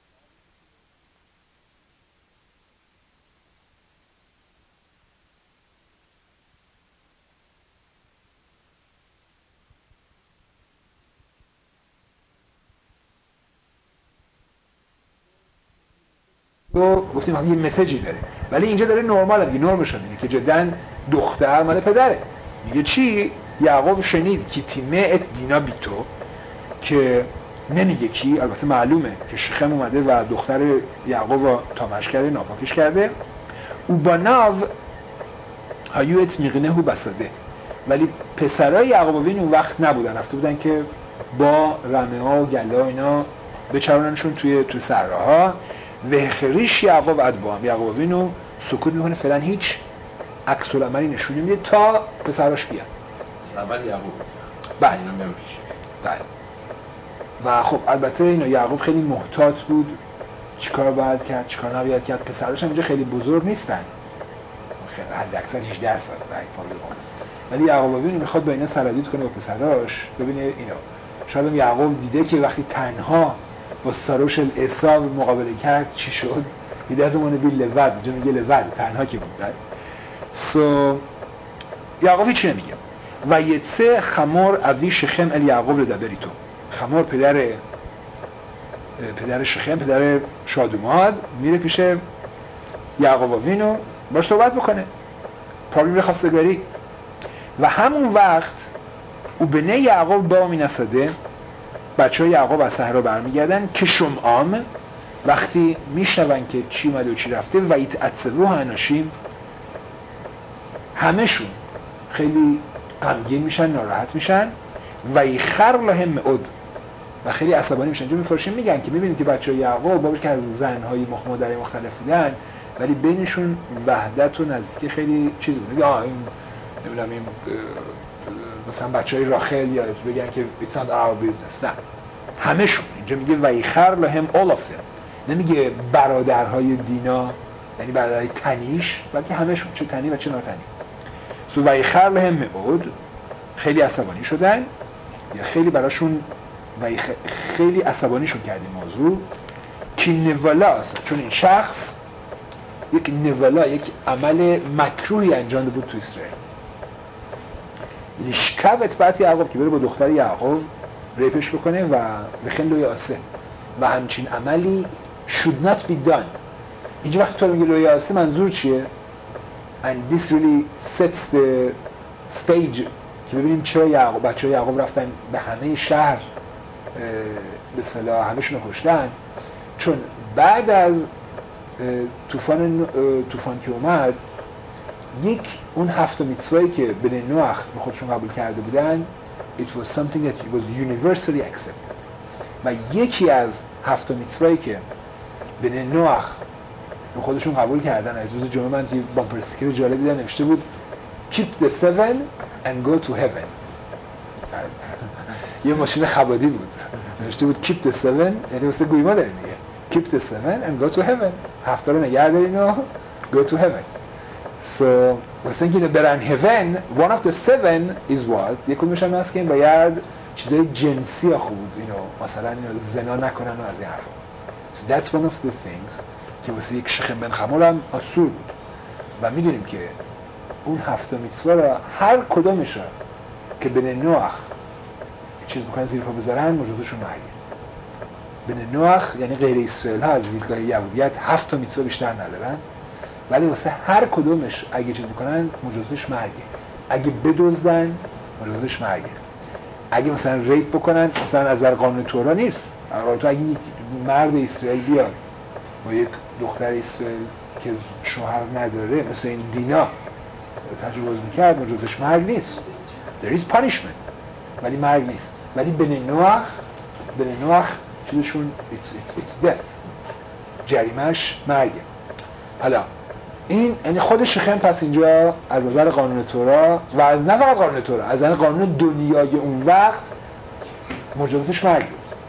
تو گفتیم هم یه مسیجی داره، ولی اینجا داره نرمال میگه، نرمش میگه که جدا دختر مال پدره. میگه چی؟ یعقوب شنید که تیمه ات دینا بیتو، که نمیگه کی، البته معلومه که شخم اومده و دختر یعقوب رو تامش کرده، ناپاکش کرده. او با ناو هایوت میغنه هو بساده، ولی پسرای یعقوب وین اون وقت نبودن، رفته بودن که با رمه ها و گله اینا بچروننشون توی توی صحراها. و خریش یعقوب ادبام، یعقوب وینو سکوت میکنه، فعلا هیچ عکس العملی نشون نمیده تا پسراش بیان. اول یعقوب بله اینا میام پیش. بله. و خب البته اینا یعقوب خیلی محتاط بود، چیکار باید کرد چیکار نباید کرد. پسراش هم اینجا خیلی بزرگ نیستن، خیلی حد اکثر هجده سال رای فامیل است، ولی یعقوب وینو میخواد با اینا سرادیت کنه با پسراش. ببینه اینا شاید یعقوب دیده که وقتی تنها با ساروش الاسا مقابله کرد چی شد. He doesn't want to be لود، اینجا میگه لود تنها که بود. so یعقوب هیچی نمیگه. و یتسه خمار اوی شخم ال یعقوب لدبری تو. خمار پدر پدر شخم، پدر شادوماد، میره پیش یعقوب وینو باش صحبت بکنه، پروبلم خواستگاری. و همون وقت او بنه یعقوب با مینساده، بچه های یعقوب از صحرا برمیگردن که شمعام وقتی میشنون که چی اومده و چی رفته و ایت اتسوه هناشیم، همشون خیلی غمگین میشن، ناراحت میشن. و ایخر لهم معود، و خیلی عصبانی میشن. جو میفرشین میگن که میبینید که بچه های یعقوب باش که از زنهای مادر مختلف بودن، ولی بینشون وحدت و نزدیکی خیلی چیز بود. میگه آه این نمیدونم این مثلا بچه های راخل یا بگن که it's not our business. نه، همشون. اینجا میگه ویخر لهم all of them، نمیگه برادرهای دینا یعنی برادرهای تنیش، بلکه همشون، چه تنی و چه ناتنی. سو ویخر لهم معود، خیلی عصبانی شدن یا خیلی براشون ویخ... خیلی عصبانیشون کرد این موضوع که نوالاست، چون این شخص یک نوالا، یک عمل مکروهی انجام بود تو اسرائیل. لیشکوت بعد یعقوب که بره با دختر یعقوب ریپش بکنه و بخن لوی آسه، و همچین عملی should not be done. اینجا وقتی تو میگه لوی آسه منظور چیه؟ And this really sets the stage که ببینیم چرا یعقوب بچه‌های یعقوب رفتن به همه شهر به اصطلاح همه‌شون رو کشتن. چون بعد از طوفان طوفان که اومد، یک اون هفت میتوایی که بنی نوح به خودشون قبول کرده بودن it was something that was universally accepted. و یکی از هفت میتوایی که بنی نوح به خودشون قبول کردن، از روز جمعه من توی بامپر استیکر جالبی دیدم نوشته بود keep the seven and go to heaven. یه ماشین خبادی بود نوشته بود keep the seven، یعنی واسه گویما داره میگه keep the seven and go to heaven، هفته رو نگه دارین و go to heaven. So واسه اینکه برن heaven one of the seven is what یک کدومش هم هست که باید چیزای جنسی خوب اینو مثلا اینو زنا نکنن و از این حرفا. So that's one of the things که واسه یک شیخ بن خمول هم اصول بود. و میدونیم که اون هفت میتوا را هر کدومش را که بن نوح چیز بکنن زیر پا بذارن موجودشون مرگه. بن نوح یعنی غیر اسرائیل ها از دیدگاه یهودیت هفت تا میتوا بیشتر ندارن، ولی واسه هر کدومش اگه چیز بکنن موجودش مرگه. اگه بدزدن موجودش مرگه. اگه مثلا ریپ بکنن مثلا از در قانون تورا نیست. تو اگه یک مرد اسرائیل بیاد با یک دختر اسرائیل که شوهر نداره مثل این دینا تجاوز میکرد موجودش مرگ نیست. there is punishment ولی مرگ نیست. ولی بن نوح بن نوح چیزشون it's, it's, it's death، جریمش مرگه. حالا این یعنی خود شیخم پس اینجا از نظر قانون تورا و از نه فقط قانون تورا، از نظر قانون دنیای اون وقت موجودش مرگه.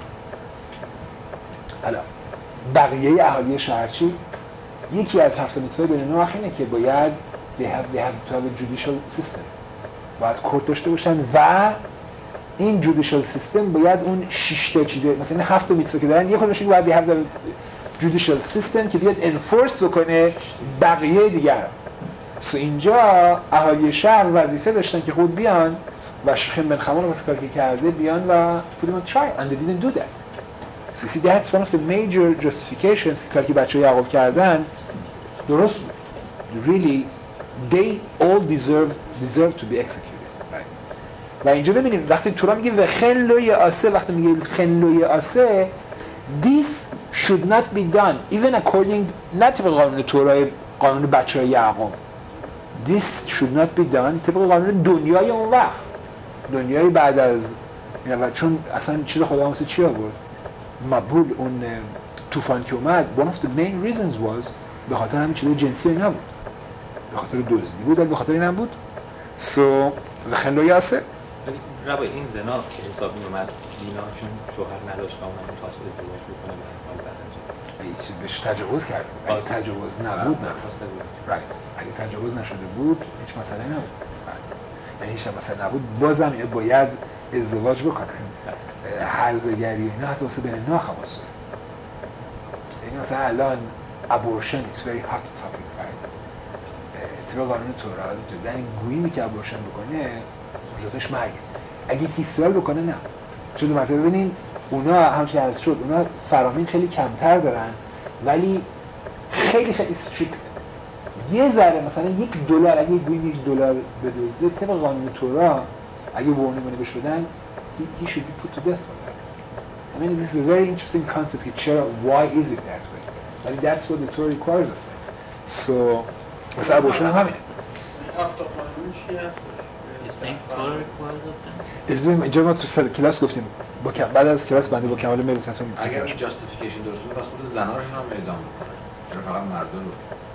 حالا بقیه اهالی شهر چی؟ یکی از هفت میتوای بن نوح اینه که باید they have, they have to have a judicial system، باید کورت داشته باشن و این judicial system باید اون شش تا چیزه مثلا این هفت میتوای که دارن یک کدومش باید they have a judicial system که بیاد enforce بکنه بقیه دیگر. سو اینجا اهالی شهر وظیفه داشتن که خود بیان و شیخ بن خمول واسه کاری که کرده بیان و put them on trial and they didn't do that. So you see that's one of the major justifications که کاری که بچه‌ها یعقوب کردن درست بود. Really they all deserved deserved to be executed. Right. و اینجا ببینیم وقتی تورا میگه و خلوی آسه، وقتی میگه خلوی آسه this should not be done even according نه طبق قانون تورا قانون بچه‌های یعقوب. This should not be done طبق قانون دنیای اون وقت، دنیای بعد از اینا. چون اصلا چیز خدا واسه چی آورد؟ مبول اون طوفان که اومد one of the main reasons was به خاطر همین چیزای جنسی اینا بود، به خاطر دزدی بود، ولی به خاطر این هم بود. سو خلو یاسه ولی ربای این زنا که حساب میومد دینا چون شوهر نداشت و اونم می‌خواست ازدواج بکنه و بعد از این چیز بهش تجاوز کرد. اگه تجاوز نبود نه رایت اگه تجاوز نشده بود هیچ مسئله نبود. یعنی هیچ مسئله نبود، بازم اینه باید ازدواج بکنه. هرزگری اینا حتی واسه بین نوح خواست. یعنی مثلا الان abortion is very hot topic right. طبق قانون تورا یعنی گویی که ابورشن بکنه موجودش مرگ. اگه کیسوال بکنه نه. چون مثلا ببینین اونا همچنین که عرض شد اونا فرامین خیلی کمتر دارن ولی خیلی خیلی استریکت. یه ذره مثلا یک دلار اگه گویی یک دلار بدزده طبق قانون تورا اگه وارنینگ بهش بدن he should be put to death for that. I mean this is a very interesting concept. Why is it that way? But that's what the Torah requires of them. So مثلا ابورشن هم همینه. هفت قانون چی هست؟ ازدیم اینجا ما تو سر کلاس گفتیم با کم بعد از کلاس بنده با کمال میل تصمیم اگر این جاستیفیکیشن درست بود پس خود زناشون هم اعدام میکنن چرا فقط مردم رو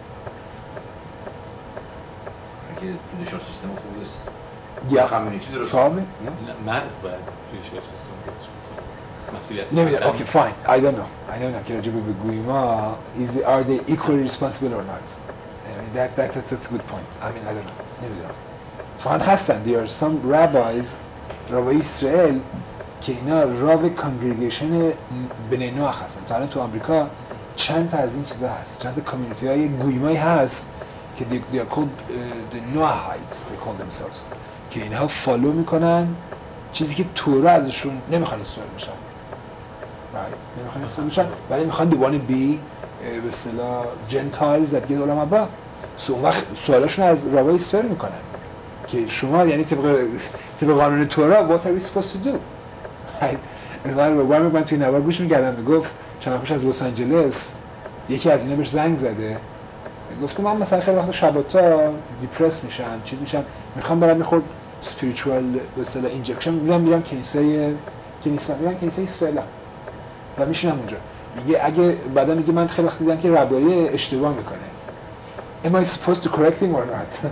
اگه جودیشال سیستم خوب است یا کامیونیتی درست فهمه مرد باید جودیشال سیستم درست کنه مسئولیت نمیدونم. اوکی فاین I don't know I don't know که راجع به گویما is are they equally responsible or not. I mean that that that's, that's a good point. I mean I don't know نمیدونم. فان هستن there are some rabbis راوی اسرائیل که اینا راو کانگریگیشن بنی نوح هستن. تا الان تو آمریکا چند تا از این چیزا هست، چند تا کامیونیتی های گویمایی هست که they, they are called uh, the Noahites they call themselves که اینها فالو میکنن چیزی که تورا ازشون نمیخوان استوار بشن right نمیخوان استوار بشن ولی میخوان they want to be به اصطلاح Gentiles that get علم ابا. سو اون وقت سوالاشون از راوی اسرائیل میکنن که شما یعنی طبق طبق قانون تورا what are we supposed to do. من من توی نوار گوش می‌کردم میگفت چند وقت از لس آنجلس یکی از اینا بهش زنگ زده گفته من مثلا خیلی وقت شباتا دیپرس میشم چیز میشم میخوام برام میخورد اسپریچوال به اصطلاح اینجکشن میرم میرم کنیسه کنیسه میرم کنیسه اسرائیل و میشینم اونجا میگه اگه بعدا میگه من خیلی وقت دیدم که ربایی اشتباه میکنه am I supposed to correct him or not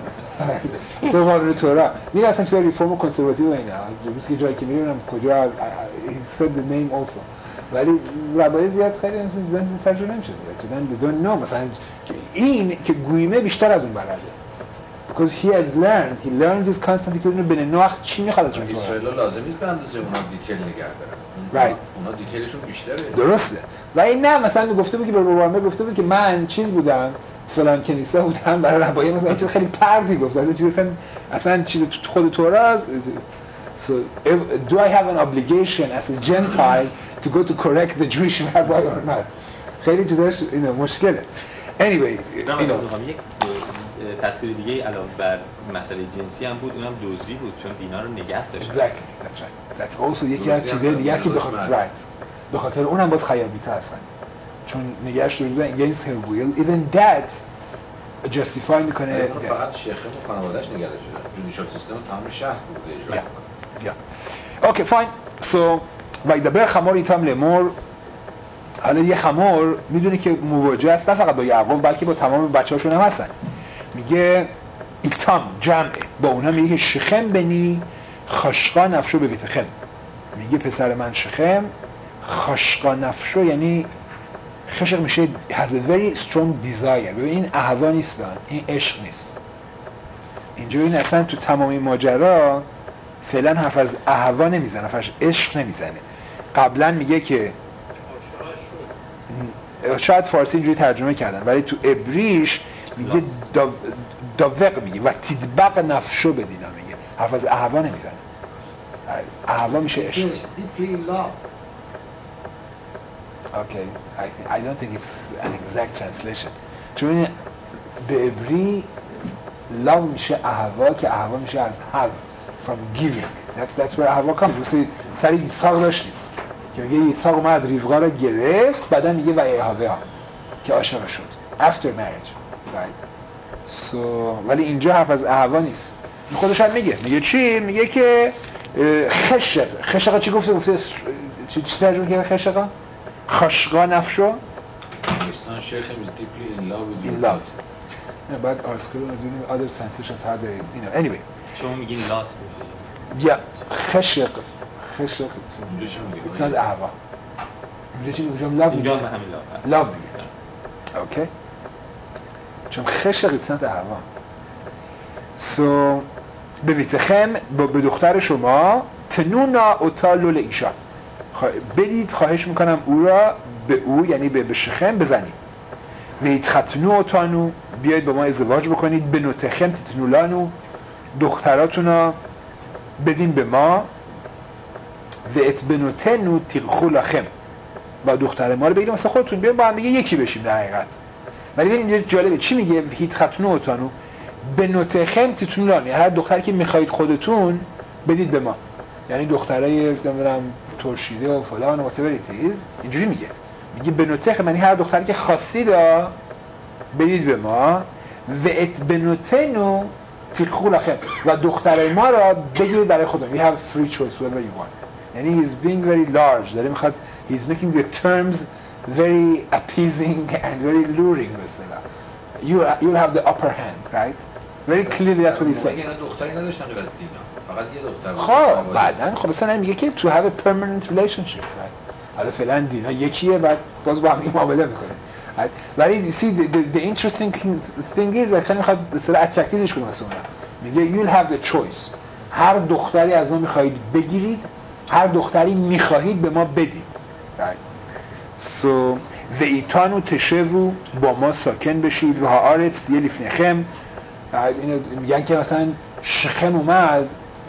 تو قانون تورا میگه اصلا چیزای ریفورم کنسرواتیو اینا جوری که جایی که میرم کجا he said the name also ولی ربایی زیاد خیلی مثلا سرجو نمیشه زیاد چون don't know مثلا این که گویمه بیشتر از اون بلده because he has learned he learns is constantly که اون بین نوع چی میخواد از اون تورا اسرائیل لازم نیست به اندازه اونا دیتیل نگه دارن right اونا دیتیلشون بیشتره درسته و این نه مثلا گفته بود که به روبرمه گفته بود که من چیز بودم فلان کنیسه بودم برای ربایی مثلا این چیز خیلی پردی گفت اصلا چیز اصلا اصلا چیز خود تورا so if, do I have an obligation as a Gentile to go to correct the Jewish rabbi or not خیلی چیزاش اینه مشکله anyway اینو یک تفسیر دیگه علاوه بر مسئله جنسی هم بود اونم دزدی بود چون دینا رو نگه داشت exactly that's right that's also یکی از چیزهای دیگه است که بخاطر right به خاطر اونم باز خیابیته هستن چون نگهش رو بودن against her will even that justify میکنه فقط شیخ و خانواده‌اش نگه داشته جودیشال سیستم تمام شهر بوده اجرا yeah yeah okay fine so ویدبر خمار ایتام لمور حالا یه خمار میدونه که مواجه است نه فقط با یعقوب بلکه با تمام بچه‌هاشون هم هستن میگه ایتام جمعه با اونها میگه که شخم بنی خشقا نفشو به ویتخم میگه پسر من شخم خشقا نفشو یعنی خشق میشه has a very strong desire ببین این اهوا نیست این عشق نیست اینجا این اصلا تو تمام این ماجرا فعلا حرف از اهوا نمیزنه حرف از عشق نمیزنه قبلا میگه که شاید فارسی اینجوری ترجمه کردن ولی تو عبریش میگه داوق میگه و تدبق نفشو بدینا میگه حرف از اهوا نمیزنه اهوا میشه عشق Okay, I think I don't think it's an exact translation. چون به عبری love میشه اهوا که اهوا میشه از have from giving. That's that's where اهوا comes. مثل سر ایساق داشتیم که میگه ایساق اومد ریوقا رو گرفت بعدا میگه و ایهاوه ها که عاشق شد after marriage. Right. So ولی اینجا حرف از اهوا نیست. خودش هم میگه میگه چی؟ میگه که خشق خشقا چی گفته؟ گفته چی ترجمه کرده خشقا؟ خشقا نفشو Son Sheikh is deeply in love with in you. love. Yeah, but our school are doing other translations how they, you know, anyway. شما میگین لاست Yeah, خشق خشق it's not اهوا. اینجا چی میگم love اینجا میگم همین لاست love میگم. Okay. چون خشق it's not اهوا. So به ویتخم به دختر شما تنونا اوتالو لایشان بدید خواهش میکنم او را به او یعنی به شخم بزنید و ایتختنو اوتانو بیایید با ما ازدواج بکنید به نوتخم تتنولانو دختراتون را بدین به ما و اتبنوتنو تیخولخم و دختر ما رو بگیریم مثلا خودتون بیایید با هم دیگه یکی بشیم در حقیقت ولی ببین اینجا جالبه چی میگه ایتختنو اوتانو به نوتخم تتنولانو هر دختری که میخواید خودتون بدید به ما یعنی دخترای نمیدونم ترشیده و فلان و whatever it is اینجوری میگه میگه بنوتخ یعنی هر دختری که خواستید را بدید به ما و ات بنوتنو تیخول آخر و دخترای ما را بگیرید برای خودمون you have free choice whatever you want یعنی he's being very large داره میخواد he's making the terms very appeasing and very luring مثلا you you'll have the upper hand right very clearly that's what he's saying اینا دختری نداشتن غیر از دینا فقط یه دختر خب بعدن خب مثلا میگه که to have a permanent relationship right حالا فعلا دینا یکیه بعد باز با هم معامله میکنه ولی see the, the, the interesting thing is خیلی میخواد مثلا اترکتیوش کنه مثلا میگه you'll have the choice هر دختری از ما میخواهید بگیرید هر دختری میخواهید به ما بدید right so و ایتانو تشوو با ما ساکن بشید و ها آرت دیه لیفنخم اینو میگن که مثلا شخم اومد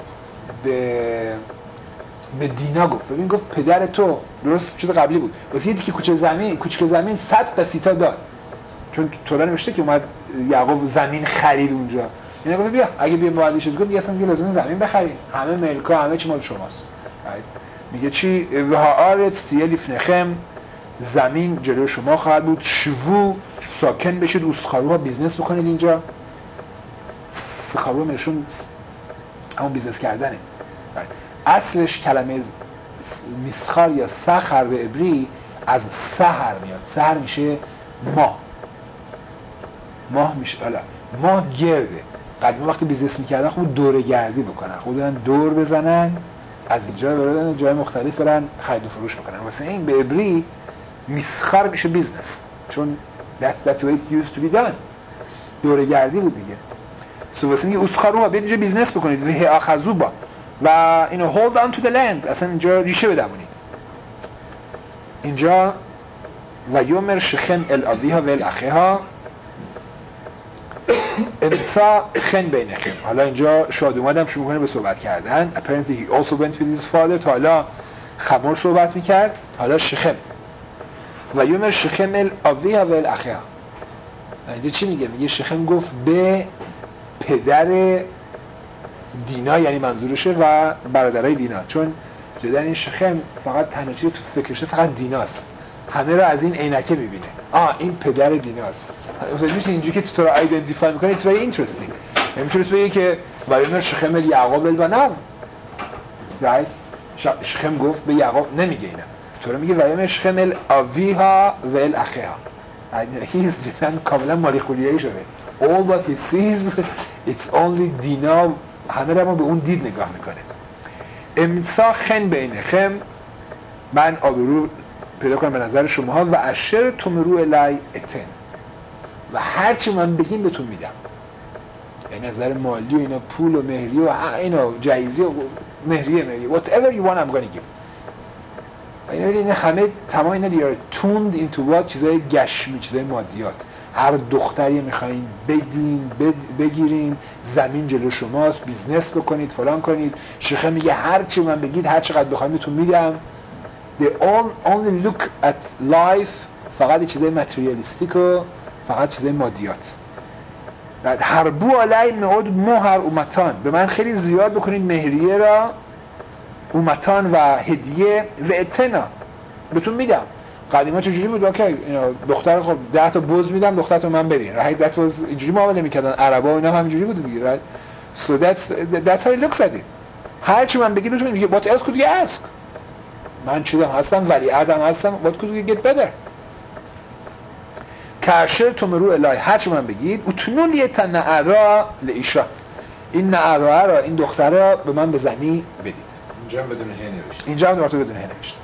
به به دینا گفت ببین گفت پدر تو درست چیز قبلی بود واسه یه تیکه کوچه زمین کوچیک زمین صد قسیطا داد چون تورا نوشته که اومد یعقوب زمین خرید اونجا اینا گفت بیا اگه بیا باید چیز کنید دیگه اصلا دیگه لازم زمین بخرید، همه ملکا همه چی مال شماست. میگه چی؟ و آرت تیه لیفنخم، زمین جلو شما خواهد بود، شوو ساکن بشید، اسخاروها بیزنس بکنید اینجا. اسخارو نشون همون بیزنس کردنه. اصلش کلمه مسخار یا سخر به عبری از سحر میاد. سحر میشه ماه، ماه میشه حالا ماه گرده. قدیما وقتی بیزنس میکردن خب دوره گردی بکنن، خب دارن دور بزنن از اینجا برن جای مختلف برن خرید و فروش بکنن. واسه این به عبری مسخر میشه بیزنس، چون that's that's the way it used to be done. دوره گردی بود دیگه. سو واسه اینکه اسخارو به اینجا بیزنس بکنید و هی اخذوبا و اینو hold on to the land، اصلا اینجا ریشه بدمونید. اینجا و یومر شخم الابیها و الاخیها امتا خن بینخم. حالا اینجا شاد اومدم شروع کنه به صحبت کردن. apparently he also went with his father. تا حالا خمر صحبت میکرد، حالا شخم و یومر شخم الابیها و الاخیها. اینجا چی میگه؟ میگه شخم گفت به پدر دینا، یعنی منظورشه و برادرای دینا، چون جدا این شخم فقط تنها چیزی تو فکرشه فقط دیناست، همه رو از این عینکه میبینه. آه این پدر دیناست. مثلا میشه اینجوری که تو تو رو آیدنتیفای میکنه. it's very interesting. میتونست بگه که ولی شخم یعقوب البنو right. شخم گفت به یعقوب، نمیگه اینا، تو رو میگه ولی شخم الاویها و الاخیها. he's جدا کاملا مالی خولیه‌ای شده. all what he sees it's only دینا، همه رو ما به اون دید نگاه میکنه. امسا خن بینخم، من آبرو پیدا کنم به نظر شماها و اشر تمرو الی اتن، و هرچی من بگیم بهتون میدم. یعنی نظر مالی و اینا، پول و مهری و اینا، جایزه و مهریه مهریه whatever you want I'm going to give. اینا این همه تمام اینا دیار tuned into what، چیزای گشمی، چیزای مادیات. هر دختری میخواین بدین بگیرین، زمین جلو شماست، بیزنس بکنید، فلان کنید. شیخه میگه هر چی من بگید هر چقدر بخواید بهتون میدم. they all only look at life، فقط چیزای ماتریالیستیک و فقط چیزای مادیات. هر بو علی نعود مهر اومتان، به من خیلی زیاد بکنید مهریه را، اومتان و هدیه و اتنا بهتون میدم. قدیما چجوری بود؟ اوکی اینا دختر خب ده تا بز میدم دخترتون من بدین. right that was اینجوری معامله میکردن عربا و اینا همینجوری بود دیگه. right so that's that's how it looks at it. هر چی من بگید بهتون میگه what else could you ask. من چیزام هستم، ولی عهدم هستم. what could you get better. کاشر تمرو الهی، هر چی من بگید اتنولی تنعرا لایشا، این نعرا را، این دختره به من به زنی بدید. اینجا هم بدون هی نوشته. اینجا هم دراتو بدون هی نوشته.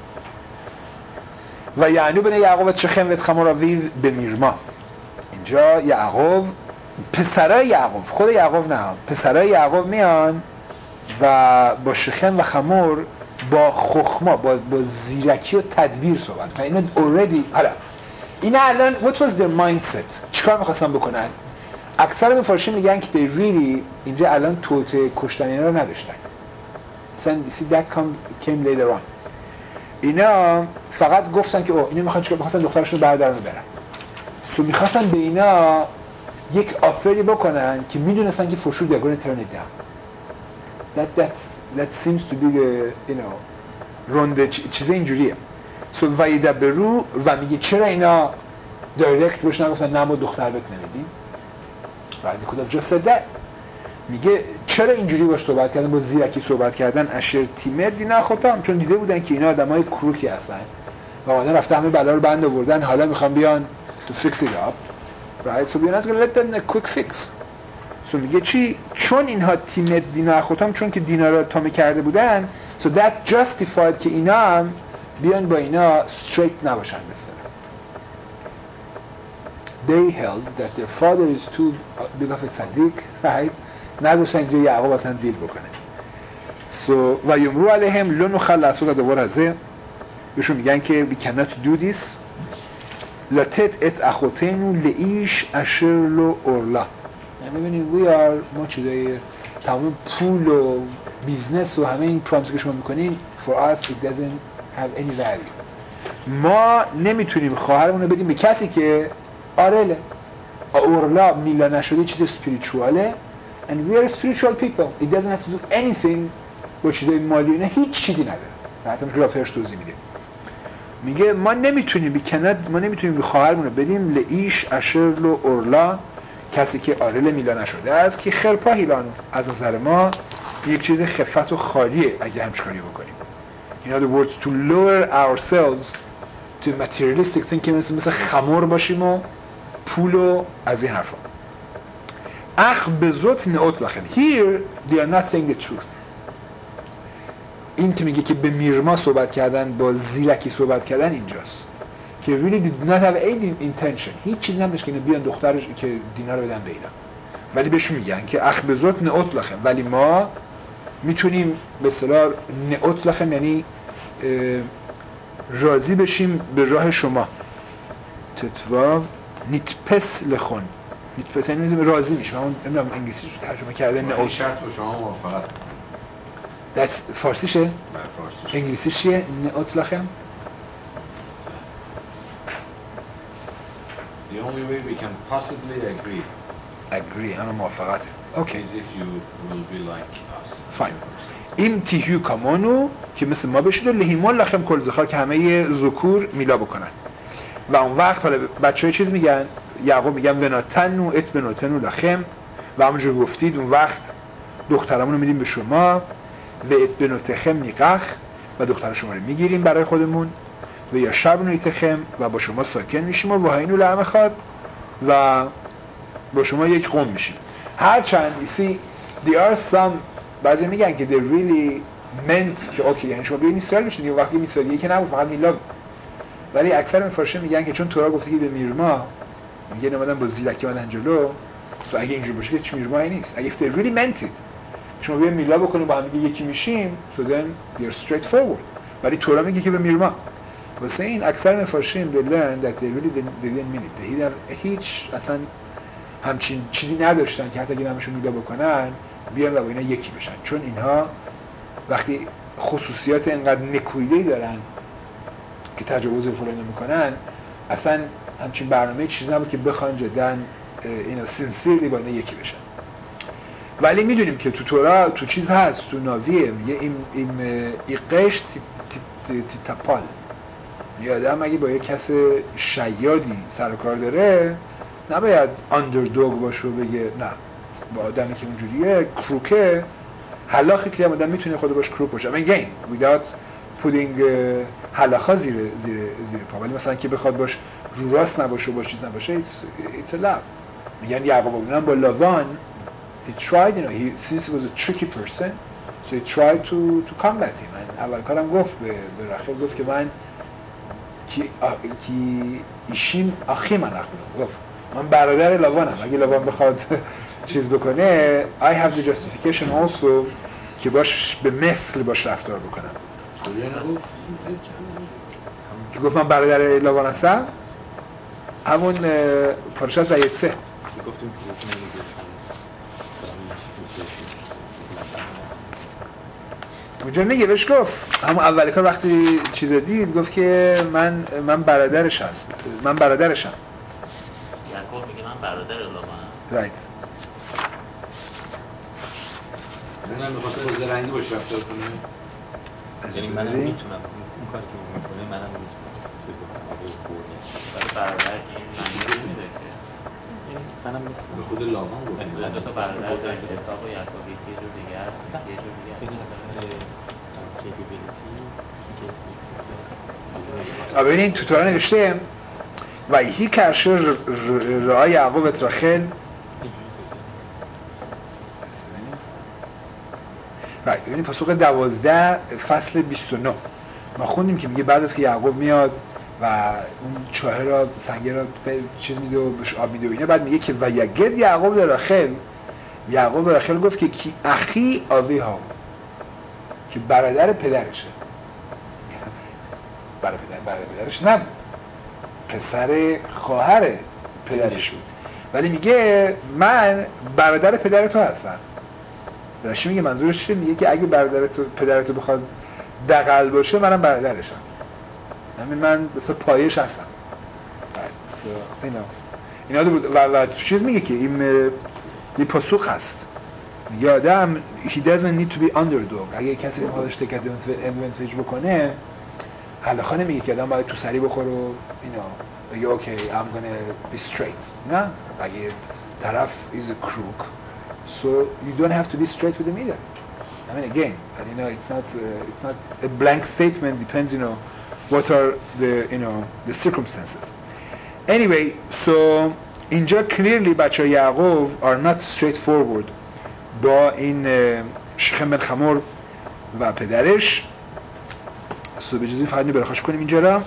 و یعنی بن یعقوب شخم و خمراوی به میرما. اینجا یعقوب، پسرای یعقوب، خود یعقوب نه، پسرای یعقوب میان و با شخم و خمر با خخما، با, با زیرکی و تدبیر صحبت. و اینا already حالا اینا الان what was their mindset، چیکار میخواستن بکنن؟ اکثر مفسرین میگن که they really اینجا الان توته کشتن اینا رو نداشتن. مثلا see that come, came later on. اینا فقط گفتن که او اینا میخوان چیکار، میخواستن دخترشون رو بردارن و برن. سو میخواستن به اینا یک آفری بکنن که میدونستن که for sure they're going to turn it down. That that's that seems to be the you know رونده چیز اینجوریه. سو وایده برو و میگه چرا اینا دایرکت بهش نگفتن نه ما دختر بهت نمیدیم. right they could have just said that. میگه چرا اینجوری باش صحبت کردن، با زیرکی صحبت کردن. اشر تیمر دینا خودم، چون دیده بودن که اینا آدمای کروکی هستن و اونا رفته همه بلا رو بند آوردن، حالا میخوان بیان to fix it up. right so we're not going to let them a quick fix. so میگه چی؟ چون اینها تیمر دینا خودم، چون که دینا رو تامه کرده بودن so that justified که اینا هم بیان با اینا straight نباشن. مثلا they held that their father is too big of a tzaddik, right? نداشتن اینجا یعقوب اصلا دیل بکنه. so و یمرو علیهم لو نخل اسود دوبار ازه، بهشون میگن که we cannot do this. لاتت ات اخوتینو لئیش اشرلو اورلا، یعنی ببینید we are ما چیزای تمام پول و بیزنس و همه این پرامس که شما میکنین for us it doesn't have any value. ما نمیتونیم خواهرمون رو بدیم به کسی که آرله. اورلا میلا نشده چیز اسپریچواله، and we are spiritual people. It doesn't have to do anything با چیزای مالی نه، هیچ چیزی نداره. حتی میگه رافرش توضیح میده. میگه ما نمیتونیم بیکند ما نمیتونیم به خواهرمون رو بدیم لئیش اشرل و اورلا، کسی که آرل میلا نشده است که خرپا هیلان، از نظر ما یک چیز خفت و خالیه اگه همچین کاری بکنیم. In other words, to lower ourselves to materialistic thinking، مثل, مثل خمور باشیم و پول و از این حرفا. اخ بزرت نعوت لخن. Here they are not saying the truth. این که میگه که به میرما صحبت کردن، با زیرکی صحبت کردن اینجاست که really did not have any intention. هیچ چیزی نداشت که بیان دخترش که دینا رو بدن به اینا، ولی بهش میگن که اخ بزرت نعوت لخن، ولی ما میتونیم به اصطلاح نعوت لخن یعنی راضی بشیم به راه شما. تتواو نیتپس لخون، نیتپس یعنی راضی میشیم. من نمیدونم انگلیسی رو ترجمه کرده نعوت. شرط با شما موافقت. That's فارسیشه؟ بله فارسیشه. انگلیسیش چیه؟ نعوت لخن؟ The only way we can possibly agree. Agree. انا موافقته. Okay. Is if you will be like us. Fine. این تیهیو کامانو که مثل ما بشید و لهیمون لخم کل زخار که همه ذکور میلا بکنن. و اون وقت حالا بچه‌ها چیز میگن، یعقوب میگن وناتنو ات بناتنو لخم، و همونجور گفتید اون وقت دخترمون رو میدیم به شما، و ات بناتخم نیقخ، و دختر شما رو میگیریم برای خودمون، و یا شب نیتخم، و با شما ساکن میشیم و واهینو لعم خواد، و با شما یک قوم میشیم. هرچند you see there are some بعضی میگن که they really meant که اوکی یعنی شما بیاین اسرائیل بشین، یه وقتی اسرائیلی که نبود فقط میلاد، ولی اکثر مفسرین میگن که چون تورا گفته که به میرما میگه نمادن با زیرکی اومدن جلو، سو اگه اینجوری باشه هیچ میرمایی نیست. اگه they really meant it شما بیاین میلا بکنید با هم دیگه یکی میشیم، so then you're straight forward. ولی تورا میگه که به میرما. واسه این اکثر مفسرین they learned that they really didn't, they didn't mean it. they have هیچ اصلا همچین چیزی نداشتن که حتی اگه همشون میلا بکنن بیان و با اینا یکی بشن، چون اینها وقتی خصوصیات اینقدر نکویده‌ای دارن که تجاوز فلان نمی‌کنن، اصلا همچین برنامه چیزی نبود که بخوان جدا اینا سینسیرلی با اینا یکی بشن. ولی میدونیم که تو تورا تو چیز هست، تو ناویه میگه این این ایقش تیتاپال، یه آدم اگه با یه کس شیادی سر و کار داره نباید آندردوگ باشه و بگه نه با آدمی که اونجوریه کروکه هلاخی که آدم میتونه خود باش کروک باشه. I mean again without putting هلاخا زیر زیر زیر پا، ولی مثلا که بخواد باش رو راست نباشه و باش چیز نباشه it's, it's a love. میگن یعقوب اونم با لاوان he tried you know he since he was a tricky person so he tried to to combat him. من اول کارم گفت به به رخیل گفت که من کی کی ایشیم آخی من اخوام گفت من برادر لاوانم، اگه لاوان بخواد چیز بکنه I have the justification also که باش به مثل باش رفتار بکنم. که گفت من برادر لاوان هستم، همون پارشات ویتسه اونجا میگه بهش گفت همون اول کار وقتی چیز دید گفت که من من برادرش هست من برادرشم. یعقوب میگه من برادر لاوانم. رایت. من میخواستم با زرنگی باش رفتار کنه. یعنی منم میتونم اون کاری که میکنه منم میتونم توی آقای خوردی ولی برادر این معنی نمیده که یعنی منم میتونم به خود لاوان گفت مثلا دو تا برادر دارن که حساب و یعقوب یه جور دیگه است یه جور دیگه است. ببینید تو تورا نوشته و هی کاشر رای یعقوب اتراخل رایت. ببینید پاسخ دوازده فصل بیست و نه ما خوندیم که میگه بعد از که یعقوب میاد و اون چاه را سنگه را چیز میده و بهش آب میده و اینا، بعد میگه که و یگد یعقوب راخل یعقوب راخل گفت که کی اخی آوی ها که برادر پدرشه. برادر برادر پدرش نبود، پسر خواهر پدرش بود، ولی میگه من برادر پدر تو هستم. راشی میگه منظورش چیه؟ میگه که اگه برادر تو پدر تو بخواد دغل باشه منم برادرشم، همین من مثلا پایش هستم. اینا اینا و, و چیز میگه که این یه پاسخ هست یه آدم he doesn't need to be underdog. اگه کسی خودش تک ادوانتیج بکنه هلاخا نمیگه که آدم باید تو سری بخوره و اینا بگه اوکی I'm gonna be straight. نه، اگه طرف is a crook so you don't have to be straight with the media. I mean again, but you know it's not uh, it's not a blank statement, depends you know what are the you know the circumstances. Anyway, so اینجا clearly بچه یعقوب are not straightforward با این شیخ بن خمر و پدرش. سو به جزی فقط نبرخواش کنیم اینجا را.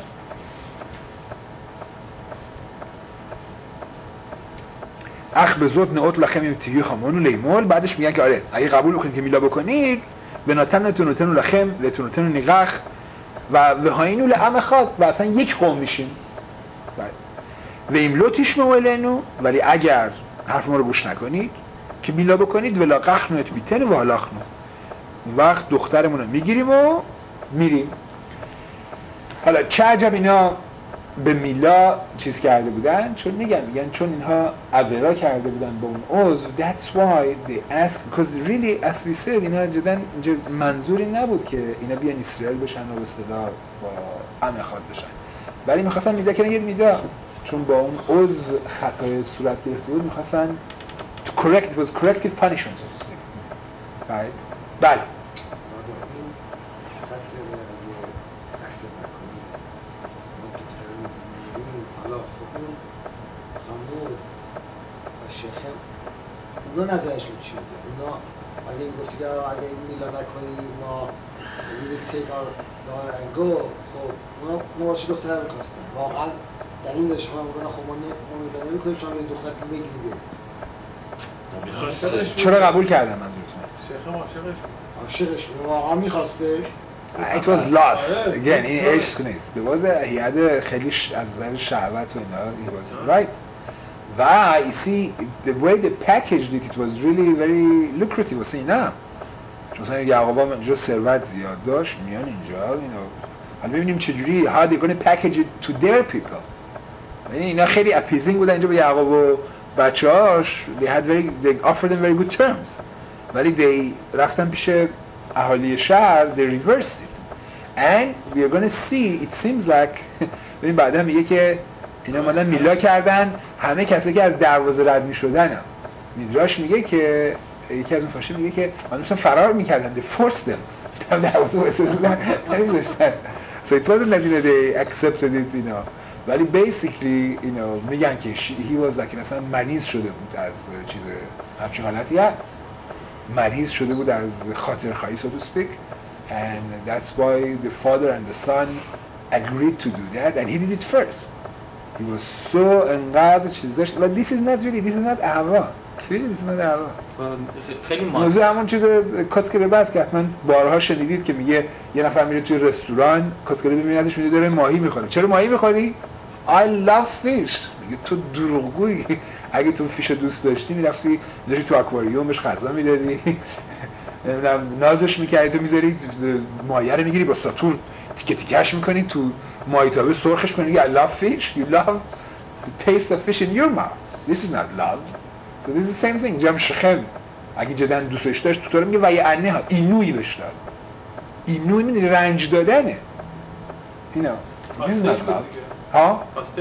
اخ به زود نعوت لخم امتیگی خامون و لیمول. بعدش میگن که آره اگه قبول بکنید که میلا بکنید به ناتن نتونوتن و لخم لتونوتن و نقخ و وهاینو لعم خواد و اصلا یک قوم میشیم. و ایملو تیشمولنو، ولی اگر حرف ما رو گوش نکنید که میلا بکنید ولا قخنوت بیتن و حالاخنو، وقت دخترمون رو میگیریم و میریم. حالا چه عجب اینا به میلا چیز کرده بودن، چون میگن میگن چون اینها عذرا کرده بودن با اون عضو. That's why they ask because really as we said اینا جدا منظوری نبود که اینا بیان اسرائیل بشن و به اصطلاح با امخاد بشن، ولی میخواستن میدا کنن یه میدا چون با اون عضو خطای صورت گرفته بود میخواستن to correct it was corrective punishment so to speak. right بله اونا نظرشون چی بوده؟ اونا اگه میگفتی که اگه این میلا نکنی ما we will take our daughter and go، خب اونا مواشی دختر میخواستن واقعا در این داشت خواهم بکنن خب ما میلا نمیکنیم شما این دختر که بگیری بیه. چرا قبول کردم از روتون؟ شیخم عاشقش عاشقش واقعا میخواستش. It was lost again این عشق نیست. There was a he had a خیلی از نظر شهوت و اینا he was right. و you see the way they packaged it it was really very lucrative. واسه اینا چون مثلا یعقوب هم اینجا ثروت زیاد داشت میان اینجا you know حالا ببینیم چجوری how they going to package it to their people. یعنی اینا خیلی appeasing بودن اینجا به یعقوب و بچه‌هاش they had very they offered them very good terms ولی they رفتن پیش اهالی شهر they reversed it and we are going to see it seems like ببین بعدا میگه که اینا اومدن میلا کردن همه کسایی که از دروازه رد میشدن هم. میدراش میگه که یکی از اون فاشی میگه که من داشتم فرار میکردن they forced them در دروازه وایسادن نمیذاشتن so it wasn't that you know, they accepted it you know ولی basically you know میگن که he was like اصلا مریض شده بود از چیز همچین حالتی هست مریض شده بود از خاطر خواهی so to speak and that's why the father and the son agreed to do that and he did it first. He was so انقدر چیز داشت but this is not really this is not اهوا really this is not اهوا خیلی موضوع همون چیز کاسکره بس که حتما بارها شنیدید که میگه یه نفر میره توی رستوران کاسکره ببینیدش میگه داره ماهی میخوره چرا ماهی میخوری؟ I love fish میگه تو دروغگویی اگه تو فیش دوست داشتی میرفتی میذاری تو آکواریومش غذا میدادی نمیدونم نازش میکردی تو میذاری ماهی رو میگیری با ساتور تیکه تیکهش میکنی تو ماهیتابه سرخش کنی I love fish you love the taste of fish in your mouth this is not love so this is the same thing جمع شخم اگه جدا دوستش داشت تو طور میگه و یه انه ها اینوی بهش داد اینوی میدونی رنج دادنه you know this is not love ها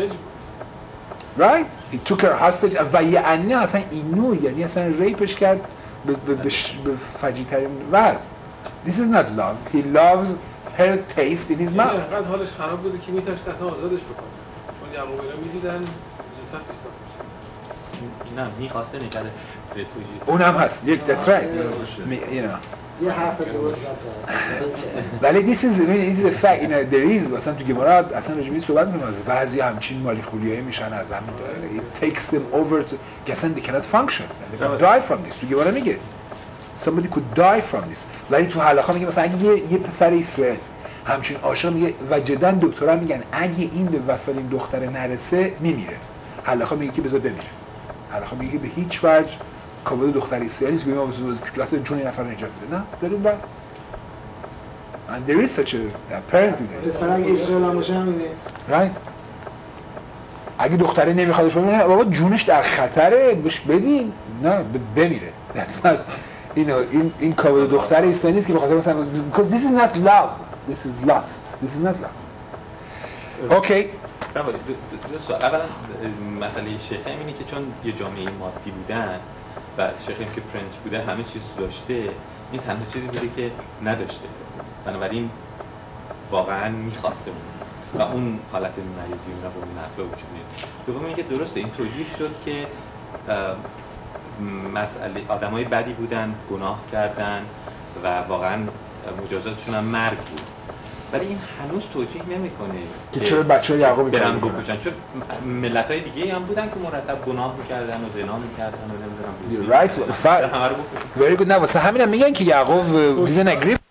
right he took her hostage و یه انه اصلا اینوی یعنی اصلا ریپش کرد به فجی ترین وضع this is not love he loves her taste in his mouth. اینقدر حالش خراب بوده که میترسید اصلا آزادش بکنه. چون یعقوب اینا میدیدن زودتر پیشتاف میشه. نه میخواسته نگره رتوجی. اونم هست. یک that's right. you know. یه حرف درست ولی this is this is a fact. you know there is مثلا تو گمارا اصلا راجع به صحبت می‌کنیم از بعضی همچین مالی خولیایی میشن از همین داره. It takes them over to که اصلا they cannot function. They can die from this. تو گمارا میگه somebody could die from this. ولی تو حلقه میگه مثلا اگه یه, یه پسر اسرائیل همچین عاشق میگه و جدا دکترا میگن اگه این به وسایل این دختر نرسه میمیره. حلقه میگه که بذار بمیره. حلقه میگه که به هیچ وجه کابود دختر اسرائیلی نیست که ما واسه کلاس جون نفر نجات بده. نه بریم بعد. And there is such a apparently there. پسر اگه اسرائیل هم باشه همینه. Right. اگه دختره نمیخوادش ببینه بابا جونش در خطره بهش بدین نه ب- بمیره. That's not اینو این این کاوه دختر ایستانی نیست که بخاطر مثلا because this is not love this is lust this is not love اوکی اولا مسئله شیخیم اینه که چون یه جامعه مادی بودن و شیخیم که پرنس بوده همه چیز داشته، این تنها چیزی بوده که نداشته، بنابراین واقعا میخواسته بود و اون حالت مریضی اون رو به اون نفع وجود میاد. دوم اینکه درسته این توجیه شد که مسئله آدمای بدی بودن، گناه کردن و واقعا مجازاتشون هم مرگ بود، ولی این هنوز توجیه نمیکنه که چرا بچه‌ها یعقوب برن بکشن، چون ملت‌های دیگه هم بودن که مرتب گناه میکردن و زنا میکردن و نمیدونم right very good. نه واسه همینم میگن که یعقوب didn't agree